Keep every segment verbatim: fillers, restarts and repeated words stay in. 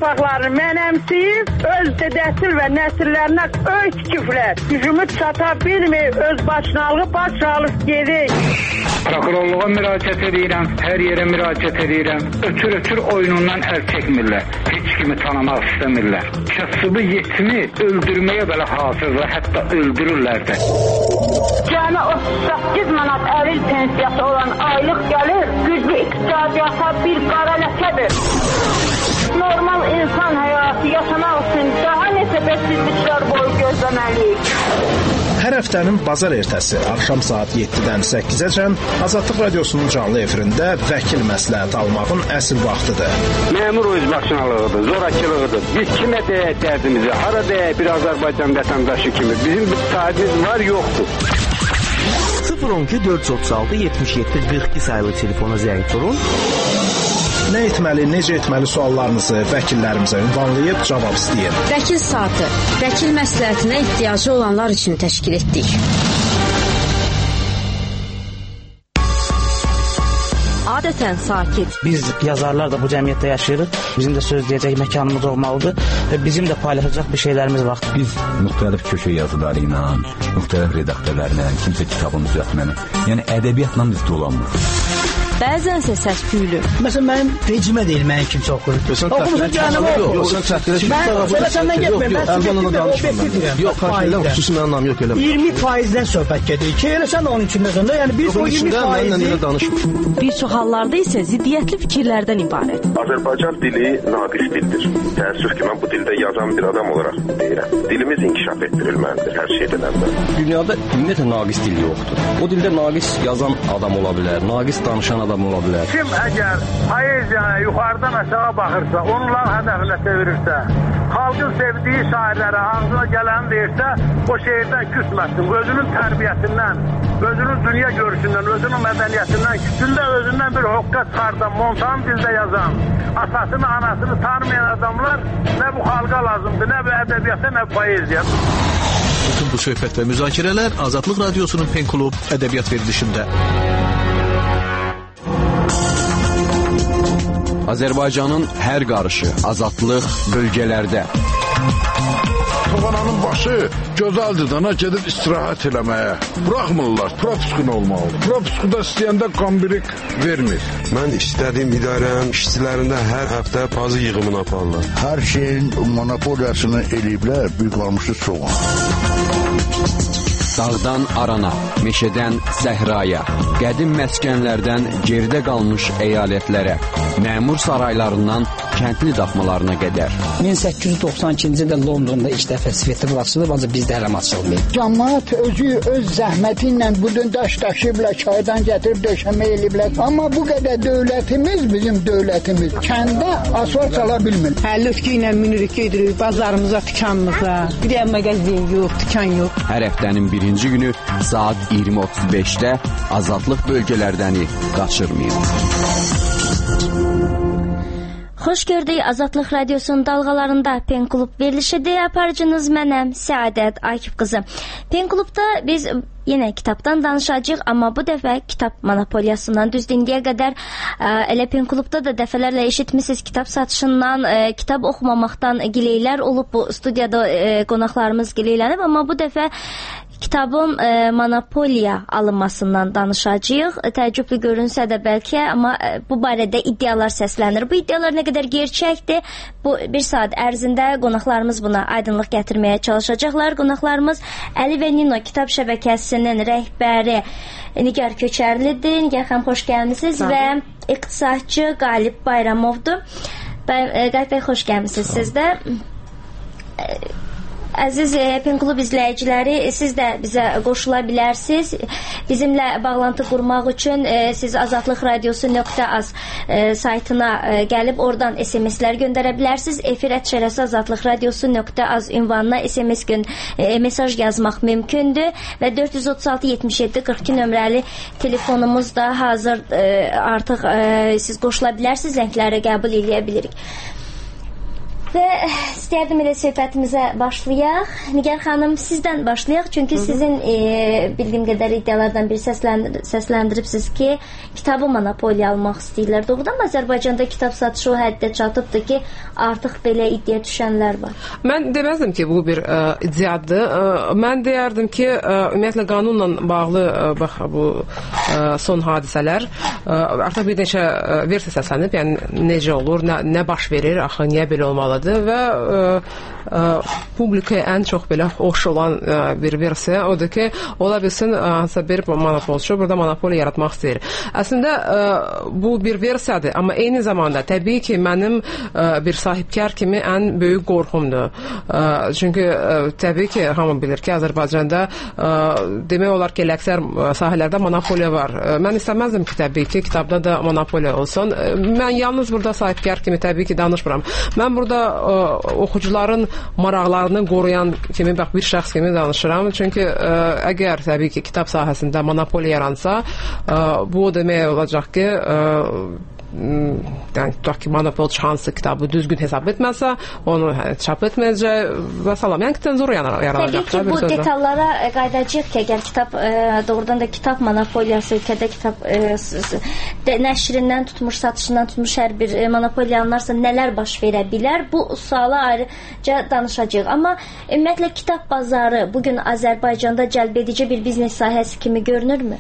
torpaqlarını mənəmsiyib, öz dədəsil və nəsillərinə öz tikiflər. Gücümüz çata bilmir, öz başınalığı baş alıb gedir. Prokurorluğa müraciət edirəm, hər yerə müraciət edirəm. Ötür-ötür oyunundan əl çəkmirlər. Heç kimi tanımaq istəmirlər. Kasıbı yetimi öldürməyə belə hazırlar, hətta öldürürlər də. Cəmi otuz səkkiz manat əril pensiyası olan aylıq gəlir, güclü iqtisadiyyata bir qara ləkədir. Normal insan həyatı yaşamaq üçün daha neçə bəsizliklər boyu gözləməliyik. Hər həftənin bazar ertəsi axşam saat yeddidən səkkizəcən Azadlıq Radiosunun canlı efirində vəkil məsləhət almağın əsl vaxtıdır. Məmur özbaşınalığıdır, zorakılığıdır. Biz kimə deyək dərdimizi, hara deyək bir Azərbaycan vətəndaşı kimi. Bizim bir sahibimiz var, yoxdur. sıfır on iki dörd yüz otuz altı yetmiş yeddi qırx iki sayılı telefona zəng vurun. Nə etməli, necə etməli suallarınızı vəkillərimizə ünvanlayıb cavab istəyin. Vəkil saatı, vəkil məsləhətinə ehtiyacı olanlar üçün təşkil etdik. Adətən sakit. Biz yazarlar da bu cəmiyyətdə yaşayırıq. Bizim də söz deyəcək məkanımız olmalıdır və bizim də paylaşacaq bir şeylərimiz var. Biz müxtəlif köşə yazıları ilə, müxtəlif redaktörlərlə, kimsə kitabını düzəltməni, yəni ədəbiyyatla biz dolanmırıq. Bəzənsə səs-küylü. Məsələn, mənim vecimə deyil, mənim kimsə oxuyur. Oxumuşun cəhənnəmə oxuyur. Yox, sən çəkdirə ki, mən səndən getməyim, mən subjektiv və objektiv deyirəm. Yox, xüsusi mənam yox elə. iyirmi faizdən söhbət gedir ki, elə sən də onun içində zəndə, yəni biz o iyirmi faizi... Bir çox hallarda isə ziddiyyətli fikirlərdən ibarət. Azərbaycan dili naqis dildir. Təəssüf ki, mən bu dildə yazan bir adam olaraq deyirəm. Dilimiz inkişaf etdirilməlidir hər şeydən əvvəl. Dünyada ümumiyyətlə naqis dil yoxdur. O dildə naqis yazan adam ola bilər, naqis danışan adam ola bilər. Kim əgər poeziyaya yuxarıdan aşağı baxırsa, onların hədəfinə çevirirsə, xalqın sevdiyi şairlərə ağzına gələni deyirsə, o şehirdən küsməsin. Özünün tərbiyəsindən, özünün dünya görüşündən, özünün mədəniyyətindən, küçündə özündən bir hoqqa çıxardan, montan dildə yazan, atasını, anasını tanımayan adamlar nə bu xalqa lazımdır, nə bu ədəbiyyata, nə bu poeziya. Bütün bu söhbət və müzakirələr Azadlıq Radiosunun Pen Klub ədəbiyyat verilişində. Azərbaycanın hər qarışı, azadlıq bölgələrdə. Soğananın başı gözəldir dana gedib istirahət eləməyə. Buraxmırlar, propiskun olmalıdır. Propiskuda istəyəndə qambirik vermir. Mən istədiyim idarənin işçilərində hər həftə pazı yığımını aparırlar. Hər şeyin monopoliyasını eləyiblər, bir qalmışı soğan. Dağdan arana, meşədən səhraya, qədim məskənlərdən geridə qalmış əyalətlərə, məmur saraylarından kəndli daxmalarına qədər. min səkkiz yüz doxsan ikinci ildə Londonda ilk dəfə festival açılıb, ancaq bizdə hələ açılmayıb. Cəmaət özü öz zəhməti ilə budun daş daşıyıblar, çaydan gətirib döşəmə eləyiblər. Amma bu qədər dövlətimiz, bizim dövlətimiz kəndə asfalt çala bilmir. Həllüfki ilə minirik gedirik bazarımıza, dükanımıza. Bir yer mağazin yox, dükan yox. Hər həftənin birinci günü saat iyirmi otuz beşdə azadlıq bölgələrdəni qaçırmayın. Xoş gördük Azadlıq Radiosunun dalğalarında Pen Klub verilişidir. Aparıcınız mənəm Səadət Akif qızı. Pen Klubda biz yenə kitabdan danışacağıq, amma bu dəfə kitab monopoliyasından düz indiyə qədər ə, elə Pen Klubda da dəfələrlə eşitmisiniz kitab satışından, ə, kitab oxumamaqdan gileylər olub, bu studiyada ə, qonaqlarımız gileylənib, amma bu dəfə kitabın e, monopoliya alınmasından danışacağıq. Təəccüblü görünsə də bəlkə, amma e, bu barədə iddialar səslənir. Bu iddialar nə qədər gerçəkdir? Bu bir saat ərzində qonaqlarımız buna aydınlıq gətirməyə çalışacaqlar. Qonaqlarımız Əli və Nino kitab şəbəkəsinin rəhbəri Nigar Köçərlidir. Nigar xanım, xoş gəlmisiniz və iqtisadçı Qalib Bayramovdur. Qalib bəy, xoş gəlmisiniz siz də. Əziz Pen Klub izləyiciləri, siz də bizə qoşula bilərsiniz. Bizimlə bağlantı qurmaq üçün e, siz azadlıq radiosu nöqtə az e, saytına e, gəlib oradan S M S-lər göndərə bilərsiniz. Efir ətşərəsi azadlıq radiosu nöqtə az ünvanına S M S gün e, mesaj yazmaq mümkündür və dörd yüz otuz altı yetmiş yeddi qırx iki nömrəli telefonumuz da hazır, e, artıq e, siz qoşula bilərsiniz, zəngləri qəbul edə bilirik. Və istəyərdim elə söhbətimizə başlayaq. Nigar xanım, sizdən başlayaq. Çünki sizin e, bildiyim qədər iddialardan biri səsləndir səsləndiribsiniz ki, kitabı monopoliya almaq istəyirlər. Doğrudan Azərbaycanda kitab satışı o həddə çatıbdır ki, artıq belə iddiaya düşənlər var. Mən deməzdim ki, bu bir ə, iddiadır. Ə, mən deyərdim ki, ə, ümumiyyətlə qanunla bağlı ə, bax bu ə, son hadisələr ə, artıq bir neçə ə, versiya səslənib. Yəni necə olur, nə, nə baş verir, axı niyə belə olmalıdır? Və ə, ə, publikaya ən çox belə xoş olan ə, bir versiya odur ki, ola bilsin hansısa bir monopolçu burada monopoliya yaratmaq istəyir. Əslində ə, bu bir versiyadır, amma eyni zamanda təbii ki, mənim ə, bir sahibkar kimi ən böyük qorxumdur. Ə, çünki ə, təbii ki, hamı bilir ki, Azərbaycanda ə, demək olar ki, əksər sahələrdə monopoliya var. Ə, mən istəməzdim ki, təbii ki, kitabda da monopoliya olsun. Ə, mən yalnız burada sahibkar kimi təbii ki, danışmıram. Mən burada ə, oxucuların maraqlarını qoruyan kimi, bax, bir şəxs kimi danışıram. Çünki ə, əgər təbii ki, kitab sahəsində monopoliya yaransa, ə, bu demək olacaq ki, ə, yəni tutaq ki, monopolçu hansı kitabı düzgün hesab etməsə, onu hə, çap etməyəcək və salam. Yəni tenzura yaranacaq. Təbii ki, bu detallara qayıdacağıq ki, əgər kitab e, doğrudan da kitab monopoliyası, ölkədə kitab e, də, nəşrindən tutmuş, satışından tutmuş hər bir e, monopoliya alınarsa nələr baş verə bilər? Bu suala ayrıca danışacağıq. Amma ümumiyyətlə kitab bazarı bugün Azərbaycanda cəlbedici bir biznes sahəsi kimi görünürmü?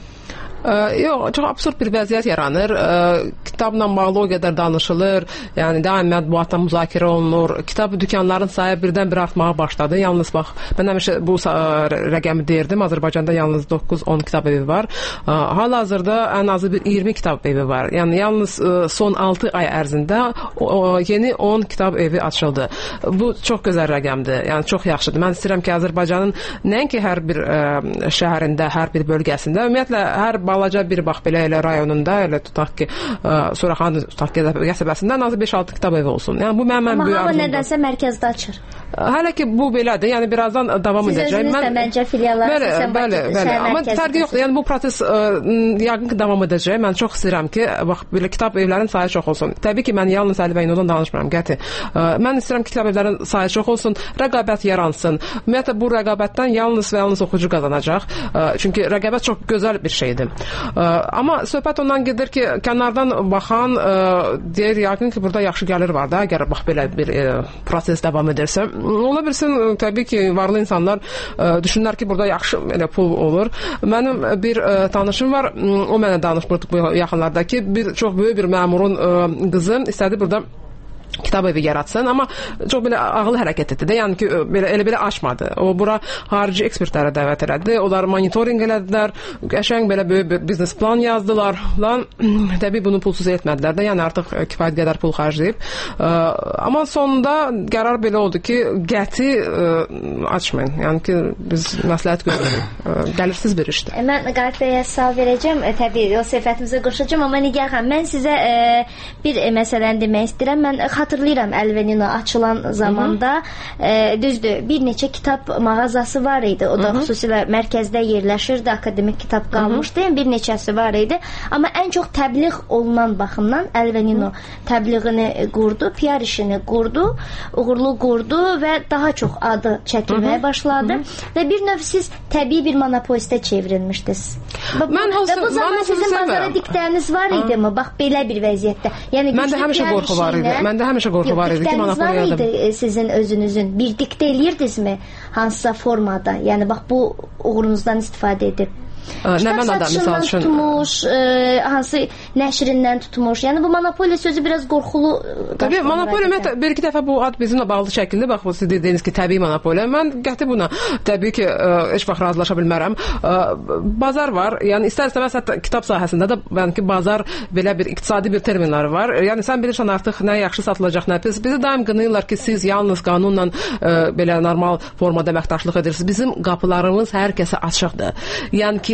Ə, yox, çox absurd bir vəziyyət yaranır. Ə, kitabla bağlı o qədər danışılır. Yəni daim mətbuatda müzakirə olunur. Kitab dükanların sayı birdən-bir artmağa başladı. Yalnız bax, mən həmişə bu ə, rəqəmi deyirdim. Azərbaycanda yalnız doqquz on kitab evi var. Ə, hal-hazırda ən azı bir iyirmi kitab evi var. Yəni yalnız ə, son altı ay ərzində o, o, yeni on kitab evi açıldı. Bu çox gözəl rəqəmdir. Yəni çox yaxşıdır. Mən istəyirəm ki, Azərbaycanın nəinki hər bir ə, şəhərində, hər bir bölgəsində, ümumiyyətlə hər balaca bir bax belə elə rayonunda, elə tutaq ki, Suraxanı tutaq ki, qəsəbəsində ən azı beş altı kitab evi olsun. Yəni bu mənim ən böyük arzumdur. Amma nədənsə mərkəzdə açır. Hələ ki bu belədir. Yəni birazdan davam edəcək. Siz özünüz də məncə filiallar səsən bəli, bəli. Amma fərqi yoxdur. Yəni bu proses ə, yəqin ki davam edəcək. Mən çox istəyirəm ki, bax belə kitab evlərinin sayı çox olsun. Təbii ki, mən yalnız Əli Bəynodan danışmıram, qəti. Ə, mən istəyirəm ki, kitab evlərinin sayı çox olsun, rəqabət yaransın. Ümumiyyətlə bu rəqabətdən yalnız və yalnız oxucu qazanacaq. Ə, çünki rəqabət çox gözəl bir şeydir. Ə, amma söhbət ondan gedir ki, kənardan baxan ə, deyir yəqin ki, burada yaxşı gəlir var da, əgər bax belə bir ə, proses davam edirsə. Ola bilsin, təbii ki, varlı insanlar ə, düşünürlər ki, burada yaxşı elə pul olur. Mənim bir ə, tanışım var, o mənə danışmışdı bu yaxınlarda ki, bir çox böyük bir məmurun ə, qızı istədi burada kitab evi yaratsın, amma çox belə ağıl hərəkət etdi də, yəni ki, belə, elə belə açmadı. O, bura xarici ekspertlərə dəvət elədi, onlar monitoring elədilər, qəşəng belə böyük bir biznes plan yazdılar, lan, təbii bunu pulsuz etmədilər də, yəni artıq kifayət qədər pul xərcləyib. Ə, amma sonunda qərar belə oldu ki, qəti ə, açmayın, yəni ki, biz məsləhət görürük, gəlirsiz bir işdir. Mən Qarif bəyə sual verəcəm, təbii o söhbətimizə qoşacağım, amma Nigar xanım, mən sizə ə, bir ə, məsələni demək istəyirəm. Mən xatırlayıram Əlvenino açılan zamanda e, düzdür, bir neçə kitab mağazası var idi. O da Hı -hı. xüsusilə mərkəzdə yerləşirdi, akademik kitab qalmışdı. Yəni bir neçəsi var idi. Amma ən çox təbliğ olunan baxımdan Əlvenino təbliğini qurdu, P R işini qurdu, uğurlu qurdu və daha çox adı çəkilməyə başladı. Hı -hı. Və bir növ siz təbii bir monopolistə çevrilmişdiniz. Mən və bu zaman sizin bazara diktəyiniz var idi mi? Bax belə bir vəziyyətdə. Yəni məndə həmişə qorxu var idi. Məndə həmişə qorxu var idi ki, monopoliya var idi sizin özünüzün. Bir diktə eləyirdinizmi hansısa formada? Yəni bax bu uğurunuzdan istifadə edib. Nə mənada misal üçün tutmuş, e, hansı nəşrindən tutmuş. Yəni bu monopoliya sözü biraz qorxulu. Təbii monopoliya mən bir iki dəfə bu ad bizimlə bağlı şəkildə bax siz dediniz ki, təbii monopoliya. Mən qəti buna təbii ki, ə, heç vaxt razılaşa bilmərəm. Ə, bazar var. Yəni istər-istəməz hətta kitab sahəsində də yəni ki, bazar belə bir iqtisadi bir terminləri var. Yəni sən bilirsən artıq nə yaxşı satılacaq, nə pis. Bizi daim qınayırlar ki, siz yalnız qanunla ə, belə normal formada əməkdaşlıq edirsiniz. Bizim qapılarımız hər kəsə açıqdır. Yəni ki,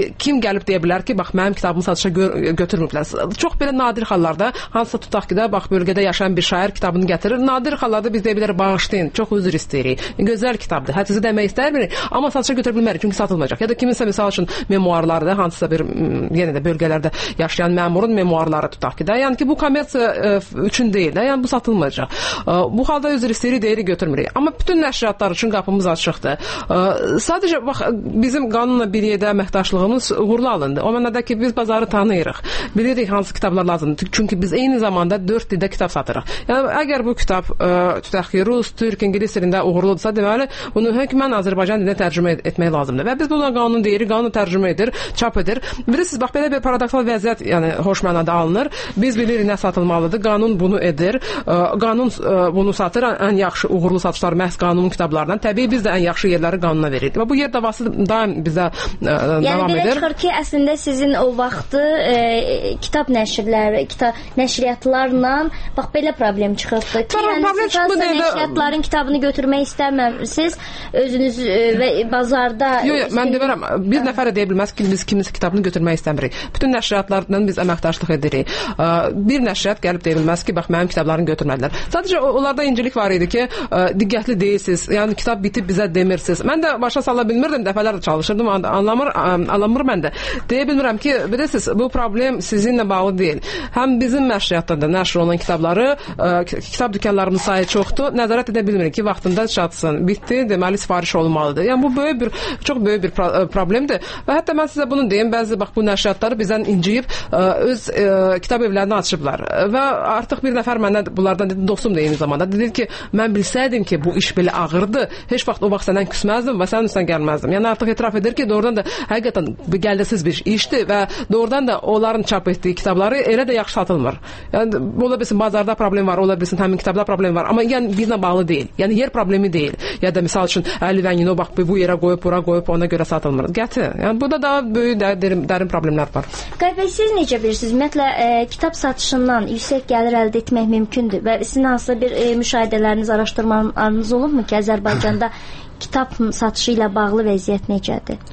ki, kim gəlib deyə bilər ki, bax mənim kitabımı satışa gö götürmüblər. Çox belə nadir hallarda, hansısa tutaq ki də, bax bölgədə yaşayan bir şair kitabını gətirir. Nadir hallarda biz deyə bilərik, bağışlayın, çox üzr istəyirik. Gözəl kitabdır. Hətta demək istəmirik, amma satışa götürə bilmərik çünki satılmayacaq. Ya da kiminsə misal üçün memuarları, hansısa bir yenə də bölgələrdə yaşayan məmurun memuarları tutaq ki də, yəni ki bu kommersiya üçün deyil də, yəni bu satılmayacaq. Bu halda üzr istəyirik, deyirik, götürmürük. Amma bütün nəşriyyatlar üçün qapımız açıqdır. Sadəcə bax bizim qanunla bir yerdə əməkdaşlığımız uğurlu alındı. O mənada ki biz bazarı tanıyırıq. Bilirik hansı kitablar lazımdır. Çünki biz eyni zamanda dörd dildə kitab satırıq. Yəni əgər bu kitab tutaq ki rus, türk, ingilis dilində uğurludursa, deməli bunu hökmən Azərbaycan dilinə tərcümə etmək lazımdır. Və biz buna qanun deyirik, qanun tərcümə edir, çap edir. Bilirsiniz, bax belə bir paradoksal vəziyyət, yəni xoş mənada alınır. Biz bilirik nə satılmalıdır, qanun bunu edir. Qanun bunu satır, ən yaxşı uğurlu satışlar məhz qanunun kitablarından. Təbii biz də ən yaxşı yerləri qanuna veririk. Və bu yer davası daim bizə yəni, davam edir. Yəni belə çıxır ki, əslində sizin o vaxtı e, kitab nəşrləri, kitab nəşriyyatlarla bax belə problem çıxırdı ki, yəni siz nəşriyyatların kitabını götürmək istəməmisiniz, özünüz e, və bazarda... Yox, yo, mən deyirəm, bir nəfər deyə bilməz ki, biz kiminsə kitabını götürmək istəmirik. Bütün nəşriyyatlarla biz əməkdaşlıq edirik. Bir nəşriyyat gəlib deyə bilməz ki, bax mənim kitablarını götürmədilər. Sadəcə onlarda incilik var idi ki, diqqətli deyilsiniz, yəni kitab bitib bizə demirsiniz. Mən də başa sala bilmirdim, dəfələrlə çalışırdım, anlamır, anlamır mən də. Deyə bilmirəm ki, bilirsiniz, bu problem sizinlə bağlı deyil. Həm bizim nəşriyyatda da nəşr olunan kitabları, kitab dükanlarımızın sayı çoxdur, nəzarət edə bilmirik ki, vaxtında çatsın, bitdi, deməli sifariş olmalıdır. Yəni bu böyük bir, çox böyük bir problemdir. Və hətta mən sizə bunu deyim, bəzi bax bu nəşriyyatları bizdən inciyib öz e, kitab evlərini açıblar. Və artıq bir nəfər mənə bunlardan dedi, dostum da eyni zamanda dedi ki, mən bilsəydim ki, bu iş belə ağırdı, heç vaxt o vaxt səndən küsməzdim və sənin üstünə gəlməzdim. Yəni artıq etiraf edir ki, doğrudan da həqiqətən gəldəsiz bir işdir və doğrudan da onların çap etdiyi kitabları elə də yaxşı satılmır. Yəni ola bilsin bazarda problem var, ola bilsin həmin kitabda problem var, amma yəni bizlə bağlı deyil. Yəni yer problemi deyil. Ya da misal üçün Əli Vəngino bax bu yerə qoyub, bura qoyub, ona görə satılmır. Gətir. Yəni burada daha böyük dərin, dərin problemlər var. Qəlbə, siz necə bilirsiniz? Ümumiyyətlə e, kitab satışından yüksək gəlir əldə etmək mümkündür və sizin hansısa bir e, müşahidələriniz, araşdırmalarınız olubmu ki, Azərbaycanda kitab satışı ilə bağlı vəziyyət necədir?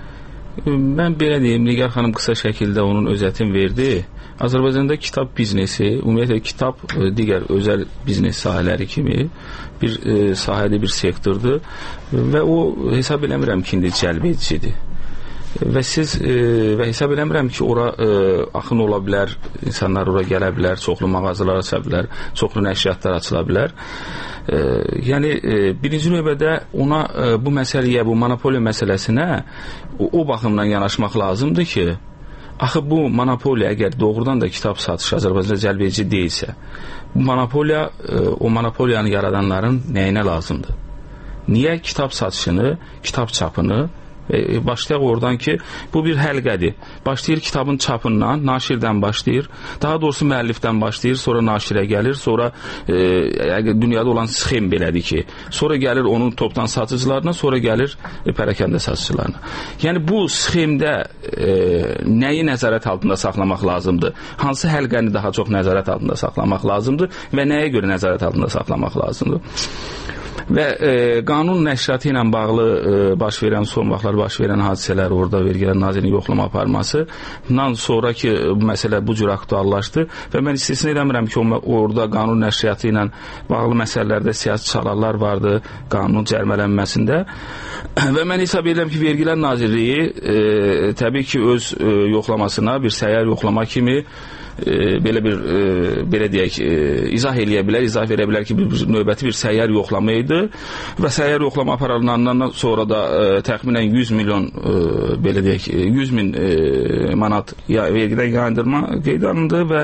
Mən belə deyim, Nigar xanım qısa şəkildə onun özətini verdi. Azərbaycanda kitab biznesi, ümumiyyətlə kitab digər özəl biznes sahələri kimi bir e, sahədə bir sektordur və o hesab eləmirəm ki, indi cəlb edicidir. Və siz e, və hesab eləmirəm ki, ora e, axın ola bilər, insanlar ora gələ bilər, çoxlu mağazalar aça bilər, çoxlu nəşriyyatlar açıla bilər. E, yəni e, birinci növbədə ona e, bu məsələyə, bu monopoliya məsələsinə o, o baxımdan yanaşmaq lazımdır ki, axı bu monopoliya əgər doğrudan da kitab satışı Azərbaycanda cəlb edici deyilsə, bu monopoliya e, o monopoliyanı yaradanların nəyinə lazımdır? Niyə kitab satışını, kitab çapını başlayaq oradan ki, bu bir həlqədir. Başlayır kitabın çapından, naşirdən başlayır, daha doğrusu müəllifdən başlayır, sonra naşirə gəlir, sonra e, dünyada olan sxem belədir ki, sonra gəlir onun topdan satıcılarına, sonra gəlir e, pərəkəndə satıcılarına. Yəni bu sxemdə e, nəyi nəzarət altında saxlamaq lazımdır? Hansı həlqəni daha çox nəzarət altında saxlamaq lazımdır və nəyə görə nəzarət altında saxlamaq lazımdır? Və e, qanun nəşriyyatı ilə bağlı e, baş verən, son vaxtlar baş verən hadisələr, orada vergilər nazirinin yoxlama aparması, bundan sonra ki, bu məsələ bu cür aktuallaşdı və mən istisna eləmirəm ki, orada qanun nəşriyyatı ilə bağlı məsələlərdə siyasi çalarlar vardı qanun cərmələnməsində və mən hesab edirəm ki, vergilər nazirliyi e, təbii ki, öz e, yoxlamasına bir səyyar yoxlama kimi E, belə bir e, belə deyək e, izah eləyə bilər, izah verə bilər ki, bir növbəti bir səyyar yoxlama idi və səyyar yoxlama aparılandan sonra da e, təxminən yüz milyon e, belə deyək yüz min e, manat ya, vergidən yayındırma qeydə alındı və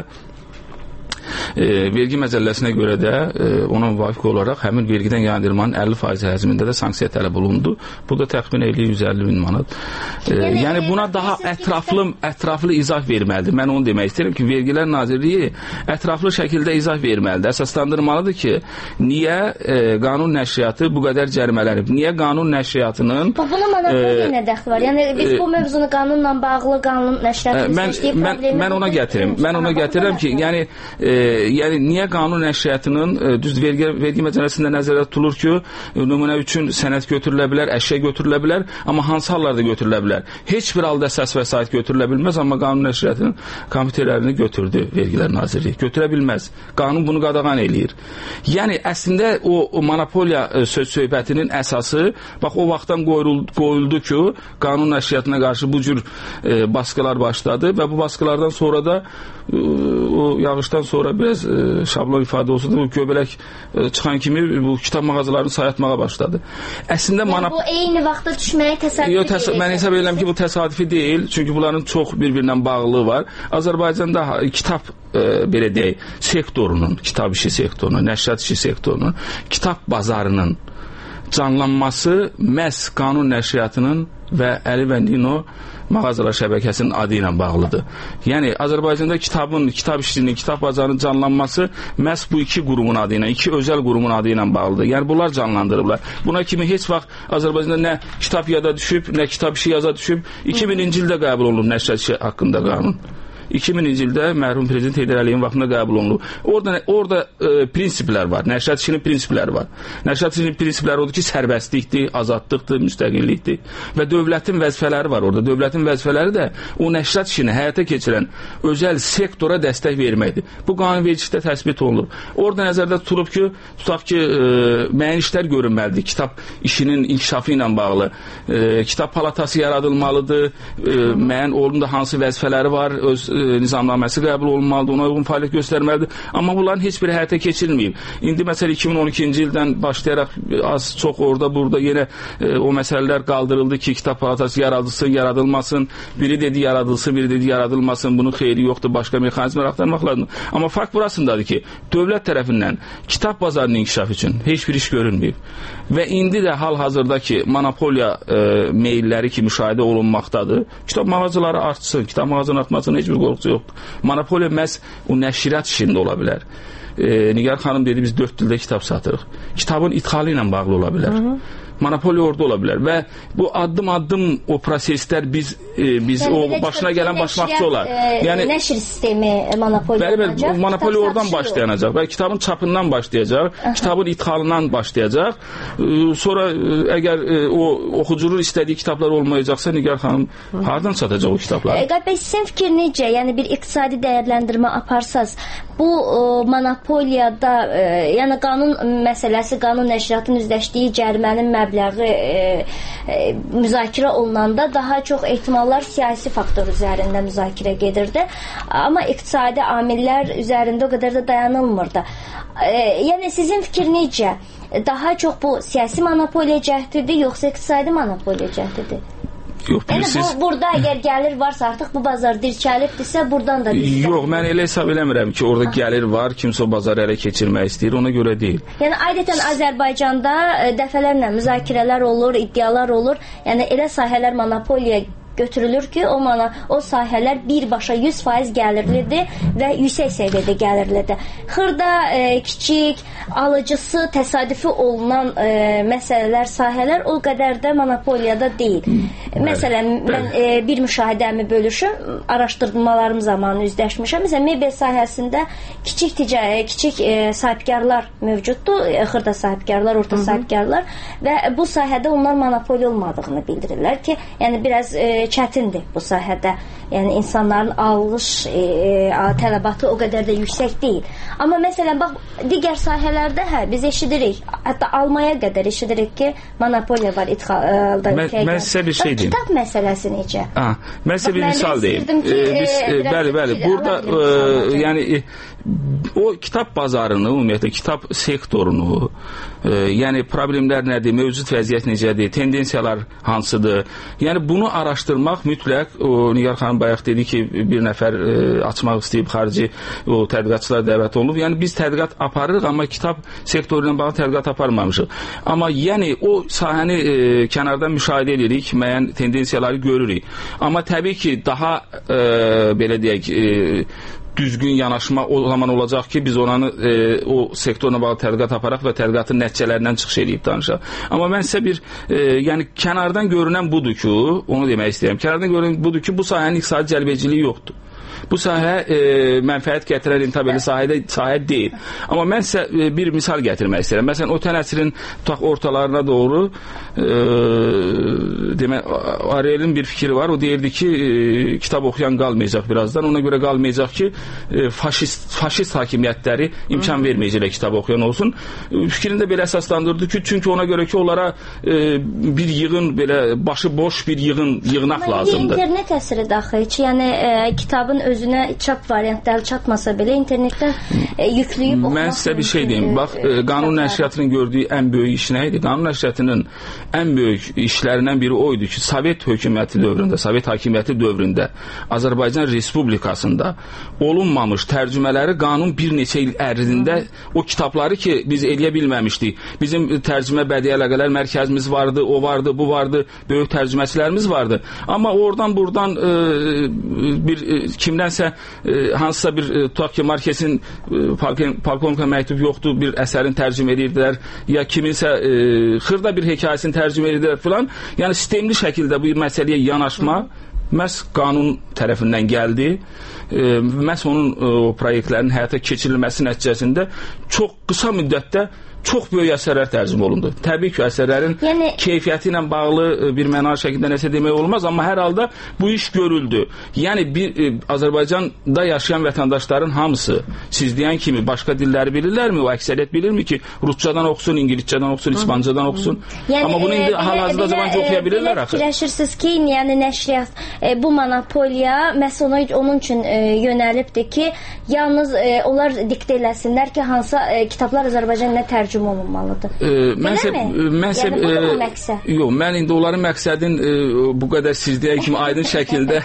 E, vergi məcəlləsinə görə də e, ona müvafiq olaraq həmin vergidən yayındırmanın əlli faiz həcmində də sanksiya tələb olundu. Bu da təxminən yüz əlli min manat. E, yəni, yəni buna daha ətraflı ətraflı izah verməlidir. Mən onu demək istəyirəm ki, Vergilər Nazirliyi ətraflı şəkildə izah verməlidir. Əsaslandırmalıdır ki, niyə e, qanun nəşriyyatı bu qədər cərimələnib? Niyə qanun nəşriyyatının bu buna monopoliya nə dəxli var? Yəni biz bu mövzunu qanunla bağlı qanun nəşriyyatı mən, mən, mən ona gətirim. Mən ona gətirirəm ki, yəni e, yəni niyə qanun nəşriyyatının e, düz vergi, vergi məcəlləsində nəzərdə tutulur ki, nümunə üçün sənəd götürülə bilər, əşya götürülə bilər, amma hansı hallarda götürülə bilər? Heç bir halda səs vəsait götürülə bilməz, amma qanun nəşriyyatının komitələrini götürdü Vergilər Nazirliyi. Götürə bilməz. Qanun bunu qadağan eləyir. Yəni əslində o, o monopoliya e, söz söhbətinin əsası bax o vaxtdan qoyuldu, qoyuldu ki, qanun nəşriyyatına qarşı bu cür e, baskılar başladı və bu baskılardan sonra da e, o yağışdan sonra biraz e, şablon ifadə olsa da bu göbələk e, çıxan kimi bu kitab mağazalarını sayatmağa başladı. Əslində yəni, monop... bu eyni vaxtda düşməyə təsadüfi Yo, təs deyil. Mən hesab edirəm ki, bu təsadüfi deyil, çünki bunların çox bir-birindən bağlılığı var. Azərbaycanda kitab e, belə deyək, sektorunun, kitab işi sektorunun, nəşriyyat işi sektorunun, kitab bazarının canlanması məhz qanun nəşriyyatının və Əli və Nino mağazalar şəbəkəsinin adı ilə bağlıdır. Yəni Azərbaycanda kitabın, kitab işçiliyinin, kitab bazarının canlanması məhz bu iki qurumun adı ilə, iki özəl qurumun adı ilə bağlıdır. Yəni bunlar canlandırıblar. Buna kimi heç vaxt Azərbaycanda nə kitab yada düşüb, nə kitab işi yaza düşüb. iki bininci ildə qəbul olunub nəşriyyat işi haqqında qanun. iki bininci ildə mərhum prezident Heydər Əliyevin vaxtında qəbul olunub. Orada orada e, prinsiplər var. Nəşriyyat işinin prinsipləri var. Nəşriyyat işinin prinsipləri odur ki, sərbəstlikdir, azadlıqdır, müstəqillikdir və dövlətin vəzifələri var orada. Dövlətin vəzifələri də o nəşriyyat işini həyata keçirən özəl sektora dəstək verməkdir. Bu qanunvericilikdə təsbit olunur. Orada nəzərdə tutulub ki, tutaq ki, e, müəyyən işlər görünməlidir. Kitab işinin inkişafı ilə bağlı. E, kitab palatası yaradılmalıdır. E, müəyyən onun da hansı vəzifələri var, öz nizamnaməsi qəbul olunmalıdır, ona uyğun fəaliyyət göstərməlidir. Amma bunların heç biri həyata keçirilməyib. İndi məsələ iki min on ikinci ildən başlayaraq az çox orada burada yenə e, o məsələlər qaldırıldı ki, kitab palatası yaradılsın, yaradılmasın. Biri dedi yaradılsın, biri dedi yaradılmasın. Bunun xeyri yoxdur, başqa mexanizmlər axtarmaq lazımdır. Amma fakt burasındadır ki, dövlət tərəfindən kitab bazarının inkişafı üçün heç bir iş görülməyib. Və indi də hal-hazırdakı monopoliya e, meylləri ki, müşahidə olunmaqdadır. Kitab mağazaları artsın, kitab mağazalarının artmasının heç bir qorxusu yoxdur. Monopoliya məhz o nəşriyyat işində ola bilər. E, Nigar xanım dedi, biz dörd dildə kitab satırıq. Kitabın idxalı ilə bağlı ola bilər. Hı -hı. Monopoliya orada ola bilər və bu addım-addım o proseslər biz e, biz yəni, o başına gələn başmaqçı olar. E, yəni nəşr sistemi monopoliya bəli, olacaq. Monopoliya oradan başlayanacaq və kitabın çapından başlayacaq, Aha. kitabın idxalından başlayacaq. E, sonra e, əgər e, o oxucunun istədiyi kitablar olmayacaqsa Nigar xanım Hı. hardan satacaq o kitabları? E, Qəlbə, sizin fikir necə? Yəni bir iqtisadi dəyərləndirmə aparsaz, bu e, monopoliyada e, yəni qanun məsələsi, qanun nəşriyyatının üzləşdiyi cərimənin məbləği e, e, müzakirə olunanda daha çox ehtimallar siyasi faktor üzərində müzakirə gedirdi. Amma iqtisadi amillər üzərində o qədər də dayanılmırdı. E, yəni sizin fikir necə? Daha çox bu siyasi monopoliya cəhdidir, yoxsa iqtisadi monopoliya cəhdidir? Yox, yəni bu, burada əgər gəlir varsa artıq bu bazar dirçəlibdirsə buradan da dirçəlir. Yox, mən elə hesab eləmirəm ki, orada gəlir var, kimsə o bazarı ələ keçirmək istəyir, ona görə deyil. Yəni adətən Azərbaycanda dəfələrlə müzakirələr olur, iddialar olur. Yəni elə sahələr monopoliya götürülür ki, o mana o sahələr birbaşa yüz faiz gəlirlidir və yüksək səviyyədə gəlirlidir. Xırda, e, kiçik, alıcısı təsadüfi olunan e, məsələlər, sahələr o qədər də monopoliyada deyil. Məsələn, mən e, bir müşahidəmi bölüşüm, araşdırmalarım zamanı üzləşmişəm. Məsələn, mebel sahəsində kiçik ticari, kiçik e, sahibkarlar mövcuddur, e, xırda sahibkarlar, orta Hı -hı. sahibkarlar və bu sahədə onlar monopoli olmadığını bildirirlər ki, yəni biraz e, çətindir bu sahədə. Yəni insanların alış e, tələbatı o qədər də yüksək deyil. Amma məsələn bax digər sahələrdə hə biz eşidirik. Hətta almaya qədər eşidirik ki, monopoliya var idxalda. Mən sizə bir şey deyim. Kitab məsələsi necə? Ha, mən sizə bir misal deyim. Ki, e, biz e, bəli, bəli. Burada e, yəni e, o kitab bazarını, ümumiyyətlə kitab sektorunu, e, yəni problemlər nədir, mövcud vəziyyət necədir, tendensiyalar hansıdır? Yəni bunu araşdırmaq mütləq. O Nigar xanım bayaq dedi ki, bir nəfər e, açmaq istəyib xarici o tədqiqatçılar dəvət olunub. Yəni biz tədqiqat aparırıq, amma kitab sektoru ilə bağlı tədqiqat aparmamışıq. Amma yəni o sahəni e, kənardan müşahidə edirik, müəyyən tendensiyaları görürük. Amma təbii ki, daha e, belə deyək, e, düzgün yanaşma o zaman olacaq ki, biz oranı e, o sektoruna bağlı tədqiqat aparaq və tədqiqatın nəticələrindən çıxış edib danışaq. Amma mən sizə bir e, yəni kənardan görünən budur ki, onu demək istəyirəm. Kənardan görünən budur ki, bu sahənin iqtisadi cəlbəciliyi yoxdur. Bu sahə e, mənfəət gətirən rentabel sahədə sahə deyil. Amma mən sizə e, bir misal gətirmək istəyirəm. Məsələn, ötən əsrin tutaq ortalarına doğru e, demək Ariel'in bir fikri var. O deyirdi ki, e, kitab oxuyan qalmayacaq birazdan. Ona görə qalmayacaq ki, e, faşist faşist hakimiyyətləri imkan verməyəcəklər kitab oxuyan olsun. E, fikrini də belə əsaslandırdı ki, çünki ona görə ki, onlara e, bir yığın belə başı boş bir yığın yığınaq Amma lazımdır. İnternet əsri daxil ki, yəni e, kitabın özünə çap variantları çatmasa belə internetdən e, yükləyib oxumaq. Mən sizə bir şey deyim. Bax, e, qanun nəşriyyatının gördüyü ən böyük iş nə idi? Qanun nəşriyyatının ən böyük işlərindən biri o idi ki, Sovet hökuməti dövründə, Sovet hakimiyyəti dövründə Azərbaycan Respublikasında olunmamış tərcümələri qanun bir neçə il ərzində o kitabları ki, biz eləyə bilməmişdik. Bizim tərcümə bədii əlaqələr mərkəzimiz vardı, o vardı, bu vardı, böyük tərcüməçilərimiz vardı. Amma oradan buradan e, bir e, kimdənsə e, hansısa bir e, tutaq ki, Markesin e, polkovnika məktub yoxdur, bir əsərin tərcümə edirdilər, ya kiminsə e, xırda bir hekayəsini tərcümə edirdilər filan. Yəni sistemli şəkildə bu məsələyə yanaşma məhz qanun tərəfindən gəldi. E, məhz onun e, o proyektlərin həyata keçirilməsi nəticəsində çox qısa müddətdə çox böyük əsərlər tərcümə olundu. Təbii ki, əsərlərin yəni, keyfiyyəti ilə bağlı bir mənalı şəkildə nəsə demək olmaz, amma hər halda bu iş görüldü. Yəni bir e, Azərbaycanda yaşayan vətəndaşların hamısı siz deyən kimi başqa dilləri bilirlərmi? O əksəriyyət bilirmi ki, Rusçadan oxusun, İngiliscədən oxusun, İspancadan oxusun? Yəni, amma bunu indi e, hal-hazırda zamanca oxuya bilirlər axı. Fikirləşirsiniz ki, yəni nəşriyyat e, bu monopoliya məhz ona, onun üçün e, yönəlibdir ki, yalnız e, onlar diktə eləsinlər ki, hansı e, kitablar Azərbaycanla tərcümə olunmalıdır. E, mənsə, mənsə, yəni, bu da məqsəd. Yox, mən indi onların məqsədin e, bu qədər siz deyən kimi aydın şəkildə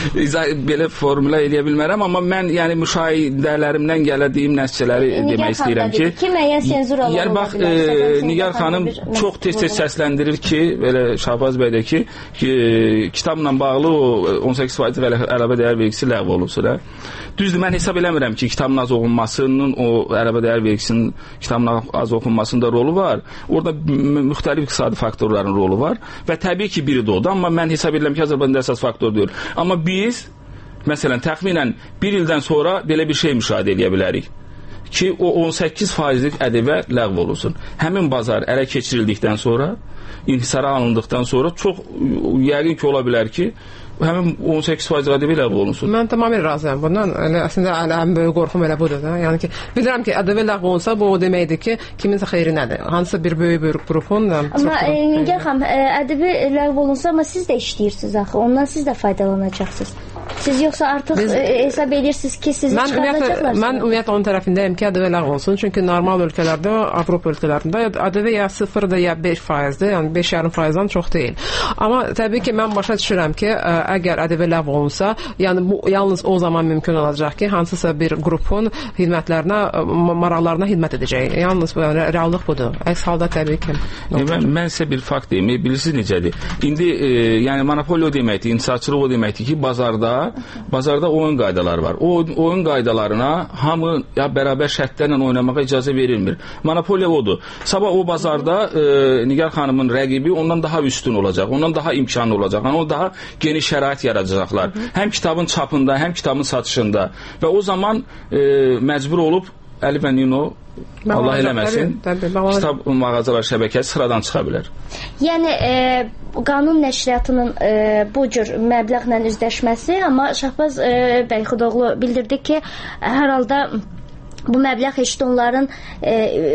belə formülə eləyə bilmərəm, amma mən yəni müşahidələrimdən gələdiyim nəticələri e, demək istəyirəm ki, ki müəyyən senzur ola yəni bax, e, Nigar xanım çox tez-tez səsləndirir ki, belə Şahbaz bəy də ki, ki kitabla bağlı o on səkkiz faiz əlavə dəyər vergisi ləğv olunsun. Hə? Düzdür, mən hesab eləmirəm ki, kitabın az oxunmasının o əlavə dəyər vergisinin kitabın az oxunmasında rolu var. Orada müxtəlif iqtisadi faktorların rolu var və təbii ki, biri də odur, amma mən hesab edirəm ki, Azərbaycanda əsas faktor deyil. Amma biz, məsələn, təxminən bir ildən sonra belə bir şey müşahidə edə bilərik ki, o on səkkiz faizlik ədəbə ləğv olunsun. Həmin bazar ələ keçirildikdən sonra, inhisara alındıqdan sonra çox yəqin ki, ola bilər ki, həmin on səkkiz faiz ədəbi ləğv olunsun. Mən tamamilə razıyam bundan. Elə, əslində ən böyük qorxum elə budur da. Yəni ki, bilirəm ki, ədəbi ləğv olunsa bu o deməkdir ki, kiminsə xeyri nədir? Hansısa bir böyük böyük qrupun da. Amma Nigar xanım, ədəbi ləğv olunsa, amma siz də işləyirsiniz axı. Ondan siz də faydalanacaqsınız. Siz yoxsa artıq Biz, e, hesab edirsiniz ki, sizi mən çıxaracaqlar? Mən ümumiyyətlə onun tərəfindəyim ki, ədəbi ləğv olsun. Çünki normal ölkələrdə, Avropa ölkələrində ədəbi ya sıfırdır, ya beş faizdir. Yəni beş yarım faizdən çox deyil. Amma təbii ki, mən başa düşürəm ki, əgər ədəbi ləğv olunsa, yəni bu yalnız o zaman mümkün olacaq ki, hansısa bir qrupun xidmətlərinə, maraqlarına xidmət edəcək. Yalnız bu, yəni, reallıq budur. Əks halda təbii ki. Mən, mən sizə bir fakt deyim. Bilirsiniz necədir? İndi e, yəni monopoliya deməkdir, intisarçılıq o deməkdir ki, bazarda bazarda oyun qaydaları var. O oyun qaydalarına hamı ya bərabər şərtlərlə oynamağa icazə verilmir. Monopoliya odur. Sabah o bazarda e, Nigar xanımın rəqibi ondan daha üstün olacaq, ondan daha imkanlı olacaq. Yəni o daha geniş şərait yaradacaqlar. Həm kitabın çapında, həm kitabın satışında və o zaman e, məcbur olub Əli və Nino Allah eləməsin, kitab mağazalar şəbəkəsi sıradan çıxa bilər. Yəni e, qanun nəşriyyatının e, bu cür məbləğlə üzləşməsi, amma Şahbaz e, bəy Xudoğlu bildirdi ki, hər halda bu məbləğ heç də onların e,